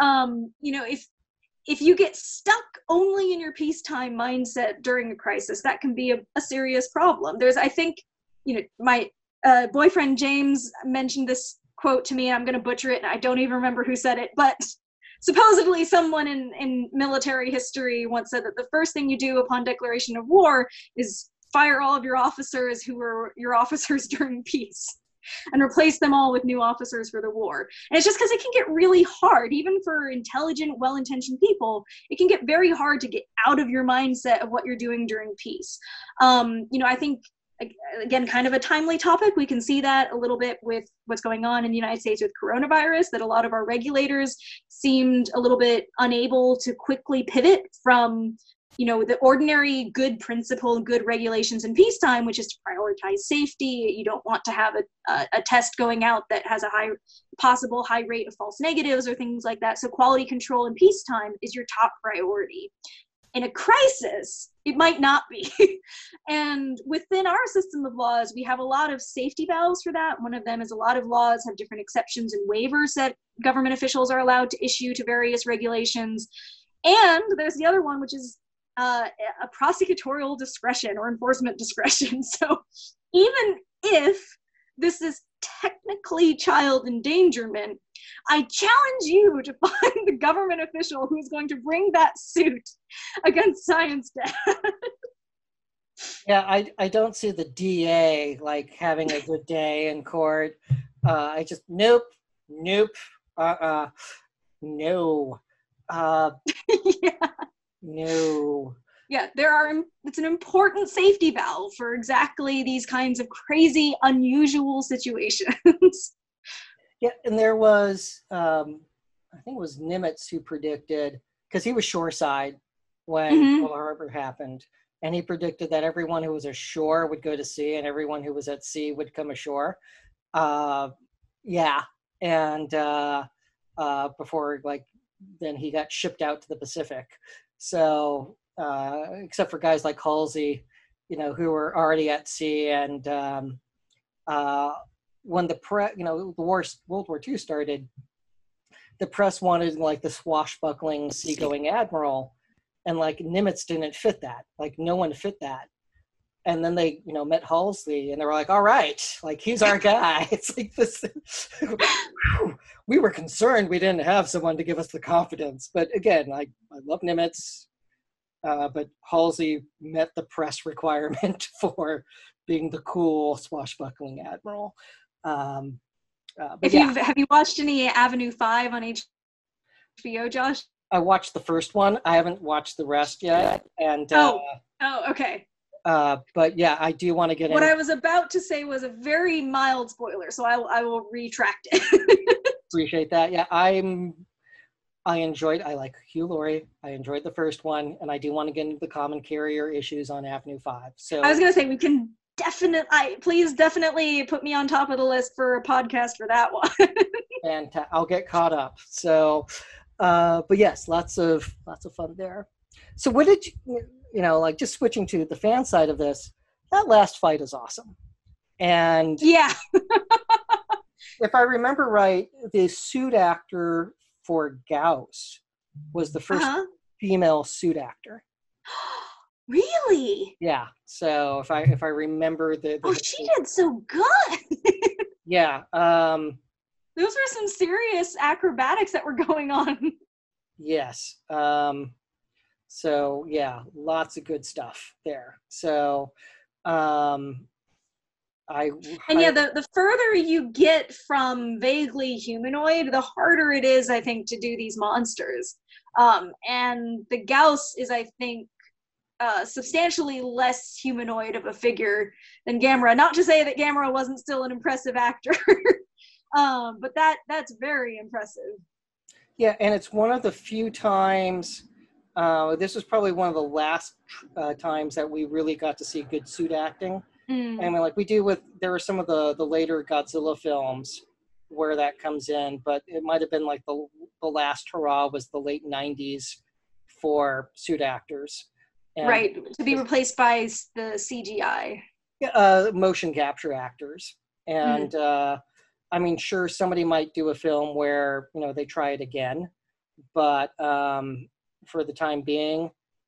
if you get stuck only in your peacetime mindset during a crisis, that can be a serious problem. I think, my boyfriend James mentioned this quote to me. I'm going to butcher it, and I don't even remember who said it, but supposedly someone in military history once said that the first thing you do upon declaration of war is fire all of your officers who were your officers during peace and replace them all with new officers for the war. And it's just because it can get really hard, even for intelligent, well-intentioned people, it can get very hard to get out of your mindset of what you're doing during peace. I think, again, kind of a timely topic. We can see that a little bit with what's going on in the United States with coronavirus, that a lot of our regulators seemed a little bit unable to quickly pivot from, the ordinary good principle, good regulations in peacetime, which is to prioritize safety. You don't want to have a test going out that has a possible high rate of false negatives or things like that. So quality control in peacetime is your top priority. In a crisis, it might not be. And within our system of laws, we have a lot of safety valves for that. One of them is a lot of laws have different exceptions and waivers that government officials are allowed to issue to various regulations. And there's the other one, which is a prosecutorial discretion or enforcement discretion. So even if this is technically child endangerment, I challenge you to find the government official who's going to bring that suit against Science Dad. Yeah, I don't see the DA like having a good day in court. I just nope, no. Yeah. No. Yeah, it's an important safety valve for exactly these kinds of crazy, unusual situations. Yeah, and there was, I think it was Nimitz who predicted, because he was shoreside when Pearl Harbor happened, and he predicted that everyone who was ashore would go to sea, and everyone who was at sea would come ashore. And before, then he got shipped out to the Pacific. So, except for guys like Halsey, who were already at sea, and when the World War II started, the press wanted the swashbuckling seagoing admiral, and Nimitz didn't fit that. No one fit that. And then they, met Halsey, and they were like, all right, he's our guy. It's like this. We were concerned we didn't have someone to give us the confidence. But again, I love Nimitz, but Halsey met the press requirement for being the cool swashbuckling admiral. Have you watched any Avenue 5 on HBO, Josh? I watched the first one. I haven't watched the rest yet. And okay. But yeah, I do want to get What in. I was about to say was a very mild spoiler, so I will retract it. Appreciate that. Yeah, I like Hugh Laurie. I enjoyed the first one, and I do want to get into the common carrier issues on Avenue 5. I was So, going to say, we can please definitely put me on top of the list for a podcast for that one. and I'll get caught up. So, but yes, lots of fun there. So what did like just switching to the fan side of this, that last fight is awesome. And yeah. if I remember right, the suit actor for Gauss was the first female suit actor. Really? Yeah. So if I remember the she did so good. Yeah. Those were some serious acrobatics that were going on. Yes. So yeah, lots of good stuff there. So the further you get from vaguely humanoid, the harder it is, I think, to do these monsters. And the Gauss is, I think, substantially less humanoid of a figure than Gamera. Not to say that Gamera wasn't still an impressive actor, but that's very impressive. Yeah, and it's one of the few times. This was probably one of the last times that we really got to see good suit acting. I mean, like we do there are some of the later Godzilla films where that comes in, but it might have been like the last hurrah was the late 90s for suit actors. And right, to be replaced by the CGI. Motion capture actors. And I mean, sure, somebody might do a film where, they try it again, but for the time being,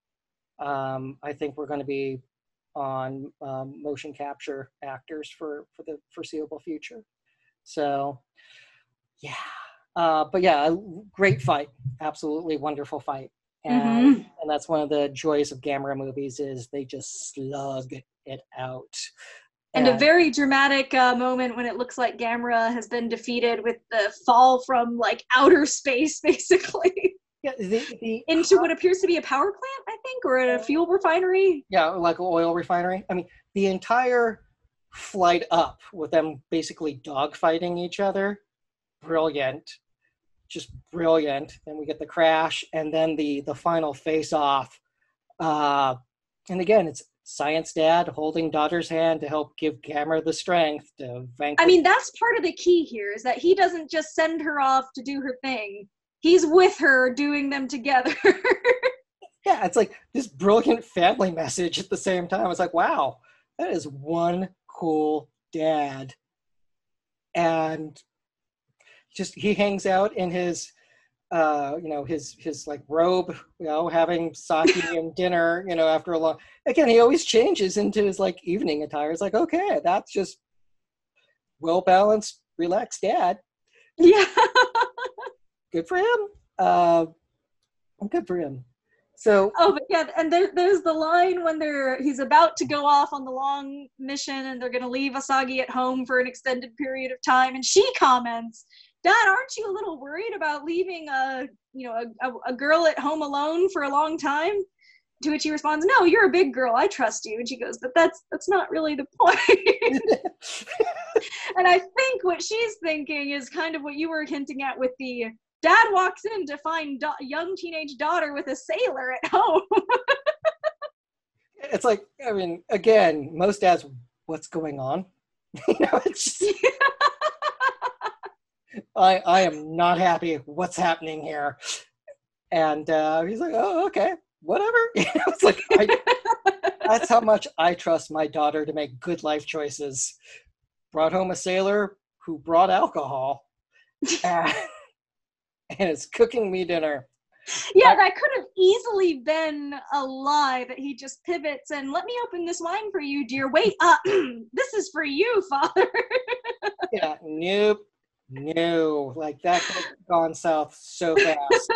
I think we're going to be on motion capture actors for the foreseeable future. So, yeah. But yeah, a great fight. Absolutely wonderful fight. And that's one of the joys of Gamera movies is they just slug it out. And a very dramatic moment when it looks like Gamera has been defeated with the fall from like outer space, basically. Yeah, into what appears to be a power plant, I think, or a fuel refinery. Yeah, like an oil refinery. I mean, the entire flight up with them basically dogfighting each other, brilliant. Just brilliant. Then we get the crash, and then the final face-off. And again, it's Science Dad holding daughter's hand to help give Gamera the strength to vanquish. I mean, that's part of the key here, is that he doesn't just send her off to do her thing. He's with her, doing them together. Yeah, it's like this brilliant family message at the same time. It's like, wow, that is one cool dad. And just he hangs out in his his like robe, having sake and dinner, after a long, again, he always changes into his like evening attire. It's like, okay, that's just well-balanced, relaxed dad. Yeah. Good for him. Good for him. So. Oh, but yeah, and there's the line when he's about to go off on the long mission, and they're going to leave Asagi at home for an extended period of time, and she comments, "Dad, aren't you a little worried about leaving a girl at home alone for a long time?" To which he responds, "No, you're a big girl. I trust you." And she goes, "But that's not really the point." And I think what she's thinking is kind of what you were hinting at with the dad walks in to find young teenage daughter with a sailor at home. It's like, I mean, again, most dads, what's going on? It's just, I am not happy. What's happening here? And he's like, oh, okay, whatever. It's like, that's how much I trust my daughter to make good life choices. Brought home a sailor who brought alcohol. And is cooking me dinner. Yeah, that could have easily been a lie that he just pivots and, let me open this wine for you, dear. Wait, this is for you, Father. Yeah, nope. No, like that could have gone south so fast.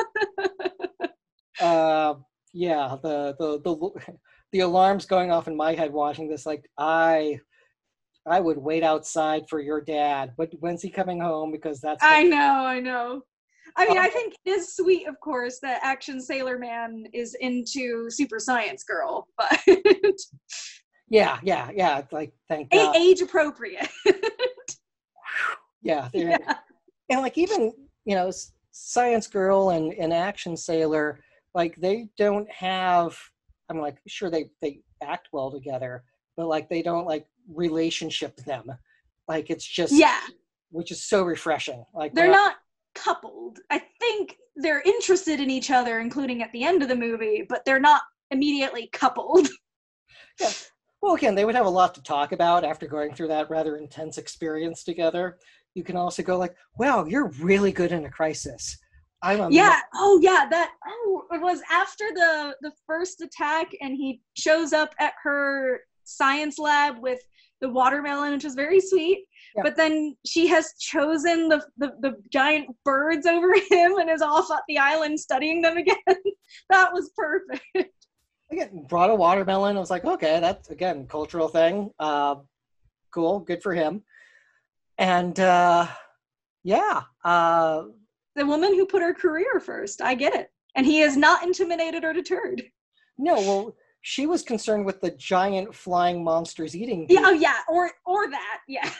Yeah, the alarms going off in my head watching this, like I would wait outside for your dad, but when's he coming home? Because that's I know. I mean, I think it is sweet, of course, that Action Sailor Man is into Super Science Girl, but Yeah. Like, thank God. Age appropriate. Yeah, Yeah. and like even Science Girl and Action Sailor, like they don't have. I'm like, sure they act well together, but like they don't like relationship them. Like it's just, Yeah. which is so refreshing. Like They're not coupled. I think they're interested in each other, including at the end of the movie, but they're not immediately coupled. Yeah. Well, again, they would have a lot to talk about after going through that rather intense experience together. You can also go like, wow, you're really good in a crisis. Yeah. Oh, yeah. It was after the first attack, and he shows up at her science lab with the watermelon, which was very sweet. Yeah. But then she has chosen the giant birds over him and is off at the island studying them again. That was perfect. Again, brought a watermelon. I was like, okay, that's, again, cultural thing. Cool, good for him. And yeah. The woman who put her career first, I get it. And he is not intimidated or deterred. No, well, she was concerned with the giant flying monsters eating people. Yeah, oh yeah, or that, yeah.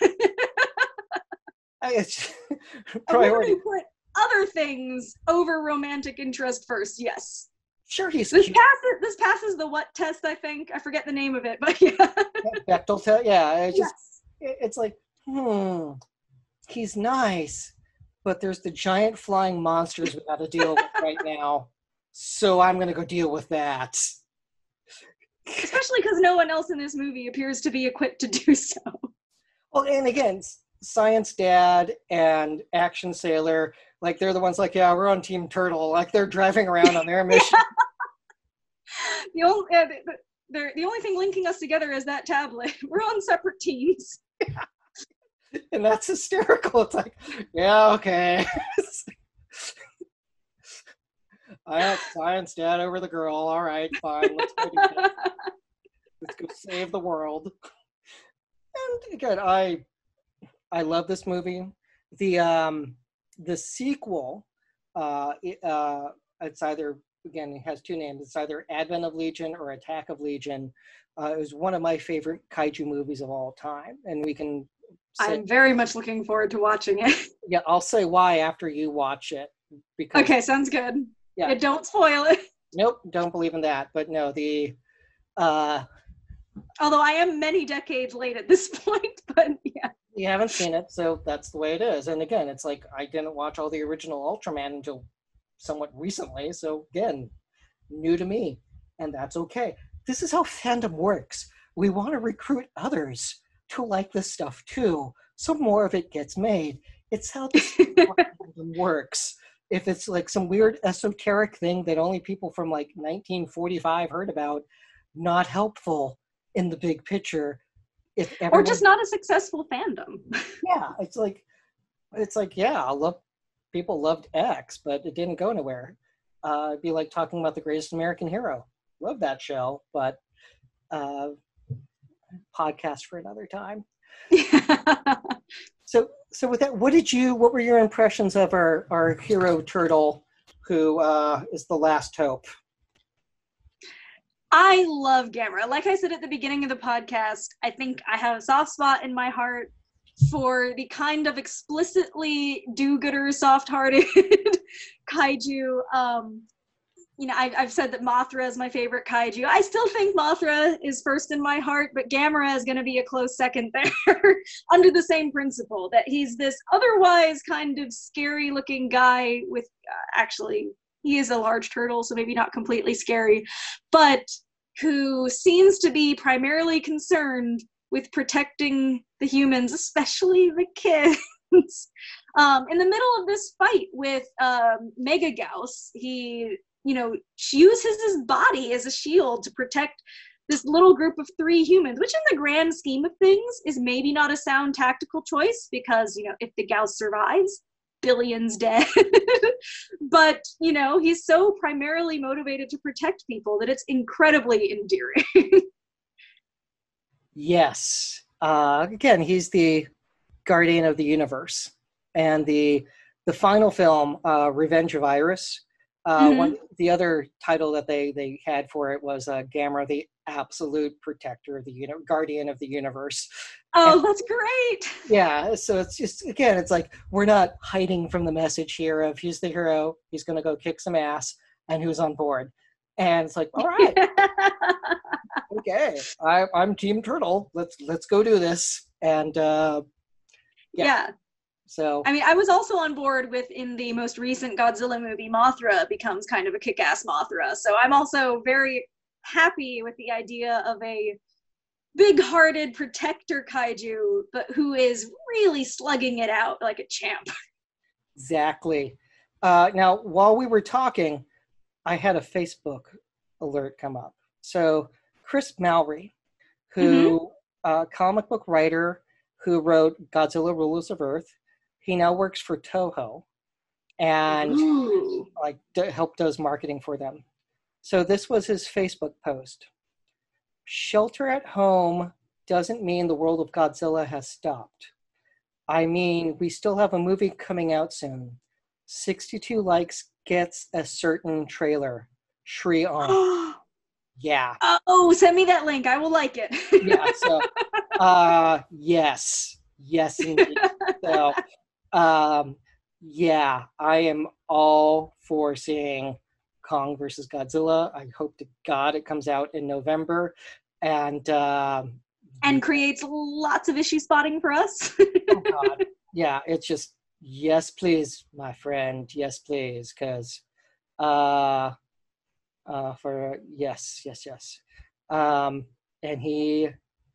It's a woman who put other things over romantic interest first, yes. Sure, he's this passes the what test, I think. I forget the name of it, but yeah. Bechdel test, yeah. It's just, it's like, he's nice, but there's the giant flying monsters we got to deal with right now. So I'm going to go deal with that. Especially because no one else in this movie appears to be equipped to do so. Well, and again, Science Dad and Action Sailor, like they're the ones like, yeah, we're on Team Turtle. Like they're driving around on their mission. The only thing linking us together is that tablet. We're on separate teams. Yeah. And that's hysterical. It's like, yeah, okay. I have Science Dad over the girl. All right, fine. Let's go do that. Let's go save the world. And again, I love this movie. The sequel, it's either, again, it has two names. It's either Advent of Legion or Attack of Legion. It was one of my favorite kaiju movies of all time, and we can. I'm very much looking forward to watching it. Yeah, I'll say why after you watch it. Because, okay, sounds good. Yeah, don't spoil it. Nope, don't believe in that. But no, although I am many decades late at this point, but yeah. You haven't seen it, so that's the way it is. And again, it's like I didn't watch all the original Ultraman until somewhat recently, so again, new to me, and that's okay. This is how fandom works. We want to recruit others to like this stuff too, so more of it gets made. It's how this fandom works. If it's like some weird esoteric thing that only people from like 1945 heard about, not helpful in the big picture. If everyone, or just not a successful fandom. Yeah, it's like, yeah, people loved X, but it didn't go anywhere. It'd be like talking about The Greatest American Hero. Love that show, but podcast for another time. So with that, what were your impressions of our hero turtle, who is the last hope? I love Gamera. Like I said at the beginning of the podcast, I think I have a soft spot in my heart for the kind of explicitly do-gooder, soft-hearted kaiju. I've said that Mothra is my favorite kaiju. I still think Mothra is first in my heart, but Gamera is going to be a close second there under the same principle, that he's this otherwise kind of scary-looking guy with, actually, he is a large turtle, so maybe not completely scary, but who seems to be primarily concerned with protecting the humans, especially the kids. In the middle of this fight with Mega Gauss, he, uses his body as a shield to protect this little group of 3 humans, which in the grand scheme of things is maybe not a sound tactical choice, because, if the Gauss survives, billions dead. But, he's so primarily motivated to protect people that it's incredibly endearing. Yes. Again, he's the guardian of the universe. And the final film, Revenge of Iris, The other title that they had for it was Gamera, the absolute protector of the guardian of the universe. Oh, And, that's great. yeah, so it's just, again, it's like we're not hiding from the message here of he's the hero, he's going to go kick some ass, and who's on board. And it's like, all right, okay, I'm Team Turtle. Let's go do this. And yeah. So I mean, I was also on board with, in the most recent Godzilla movie, Mothra becomes kind of a kick-ass Mothra. So I'm also very happy with the idea of a big-hearted protector kaiju, but who is really slugging it out like a champ. Exactly. Now, while we were talking, I had a Facebook alert come up. So Chris Mallory, who comic book writer who wrote Godzilla Rulers of Earth, he now works for Toho and does marketing for them. So this was his Facebook post. Shelter at home doesn't mean the world of Godzilla has stopped. I mean, we still have a movie coming out soon. 62 likes gets a certain trailer. Shri on. Yeah. Oh, send me that link. I will like it. Yeah. So, yes. Yes, indeed. So, yeah, I am all for seeing Kong versus Godzilla. I hope to God it comes out in November. And creates lots of issue spotting for us. Oh God. Yeah, it's just, yes, please, my friend. Yes, please. Because yes. And he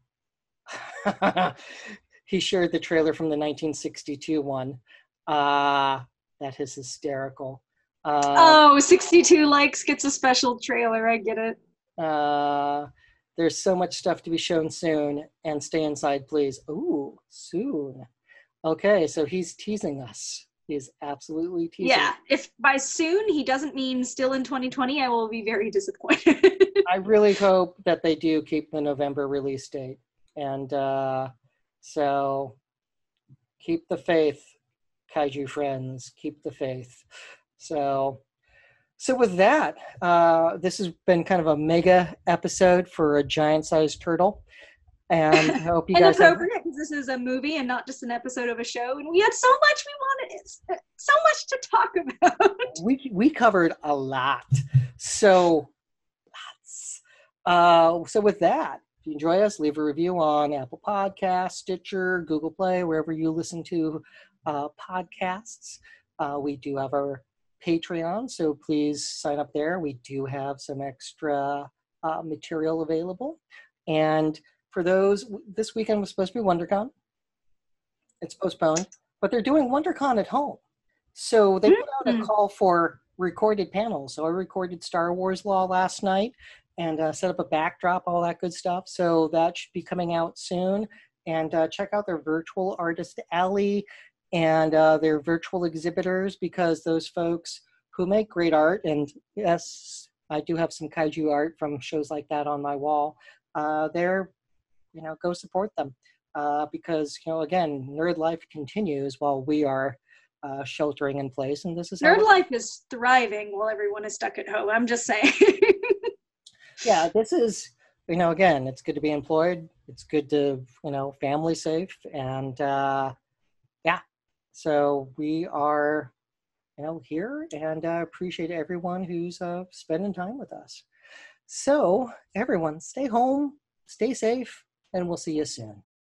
he shared the trailer from the 1962 one. That is hysterical. 62 likes gets a special trailer. I get it. There's so much stuff to be shown soon, and stay inside, please. Ooh, soon. Okay, so he's teasing us. He's absolutely teasing. Yeah, if by soon he doesn't mean still in 2020, I will be very disappointed. I really hope that they do keep the November release date. And so keep the faith, kaiju friends. Keep the faith. So with that, this has been kind of a mega episode for a giant-sized turtle. And I hope you guys appropriate, because this is a movie and not just an episode of a show. And we had so much we wanted, so much to talk about. We covered a lot. So with that, if you enjoy us, leave a review on Apple Podcasts, Stitcher, Google Play, wherever you listen to podcasts. We do have our Patreon, so please sign up there. We do have some extra material available. And for those, this weekend was supposed to be WonderCon. It's postponed, but they're doing WonderCon at home. So they put out a call for recorded panels. So I recorded Star Wars Law last night and set up a backdrop, all that good stuff. So that should be coming out soon. And check out their virtual artist alley and their virtual exhibitors, because those folks who make great art, and yes, I do have some kaiju art from shows like that on my wall. They're, go support them because, again, nerd life continues while we are sheltering in place. And this is nerd life is thriving while everyone is stuck at home. I'm just saying. Yeah, this is, again, it's good to be employed. It's good to, family safe. And yeah, so we are, here, and appreciate everyone who's spending time with us. So everyone, stay home, stay safe, and we'll see you soon.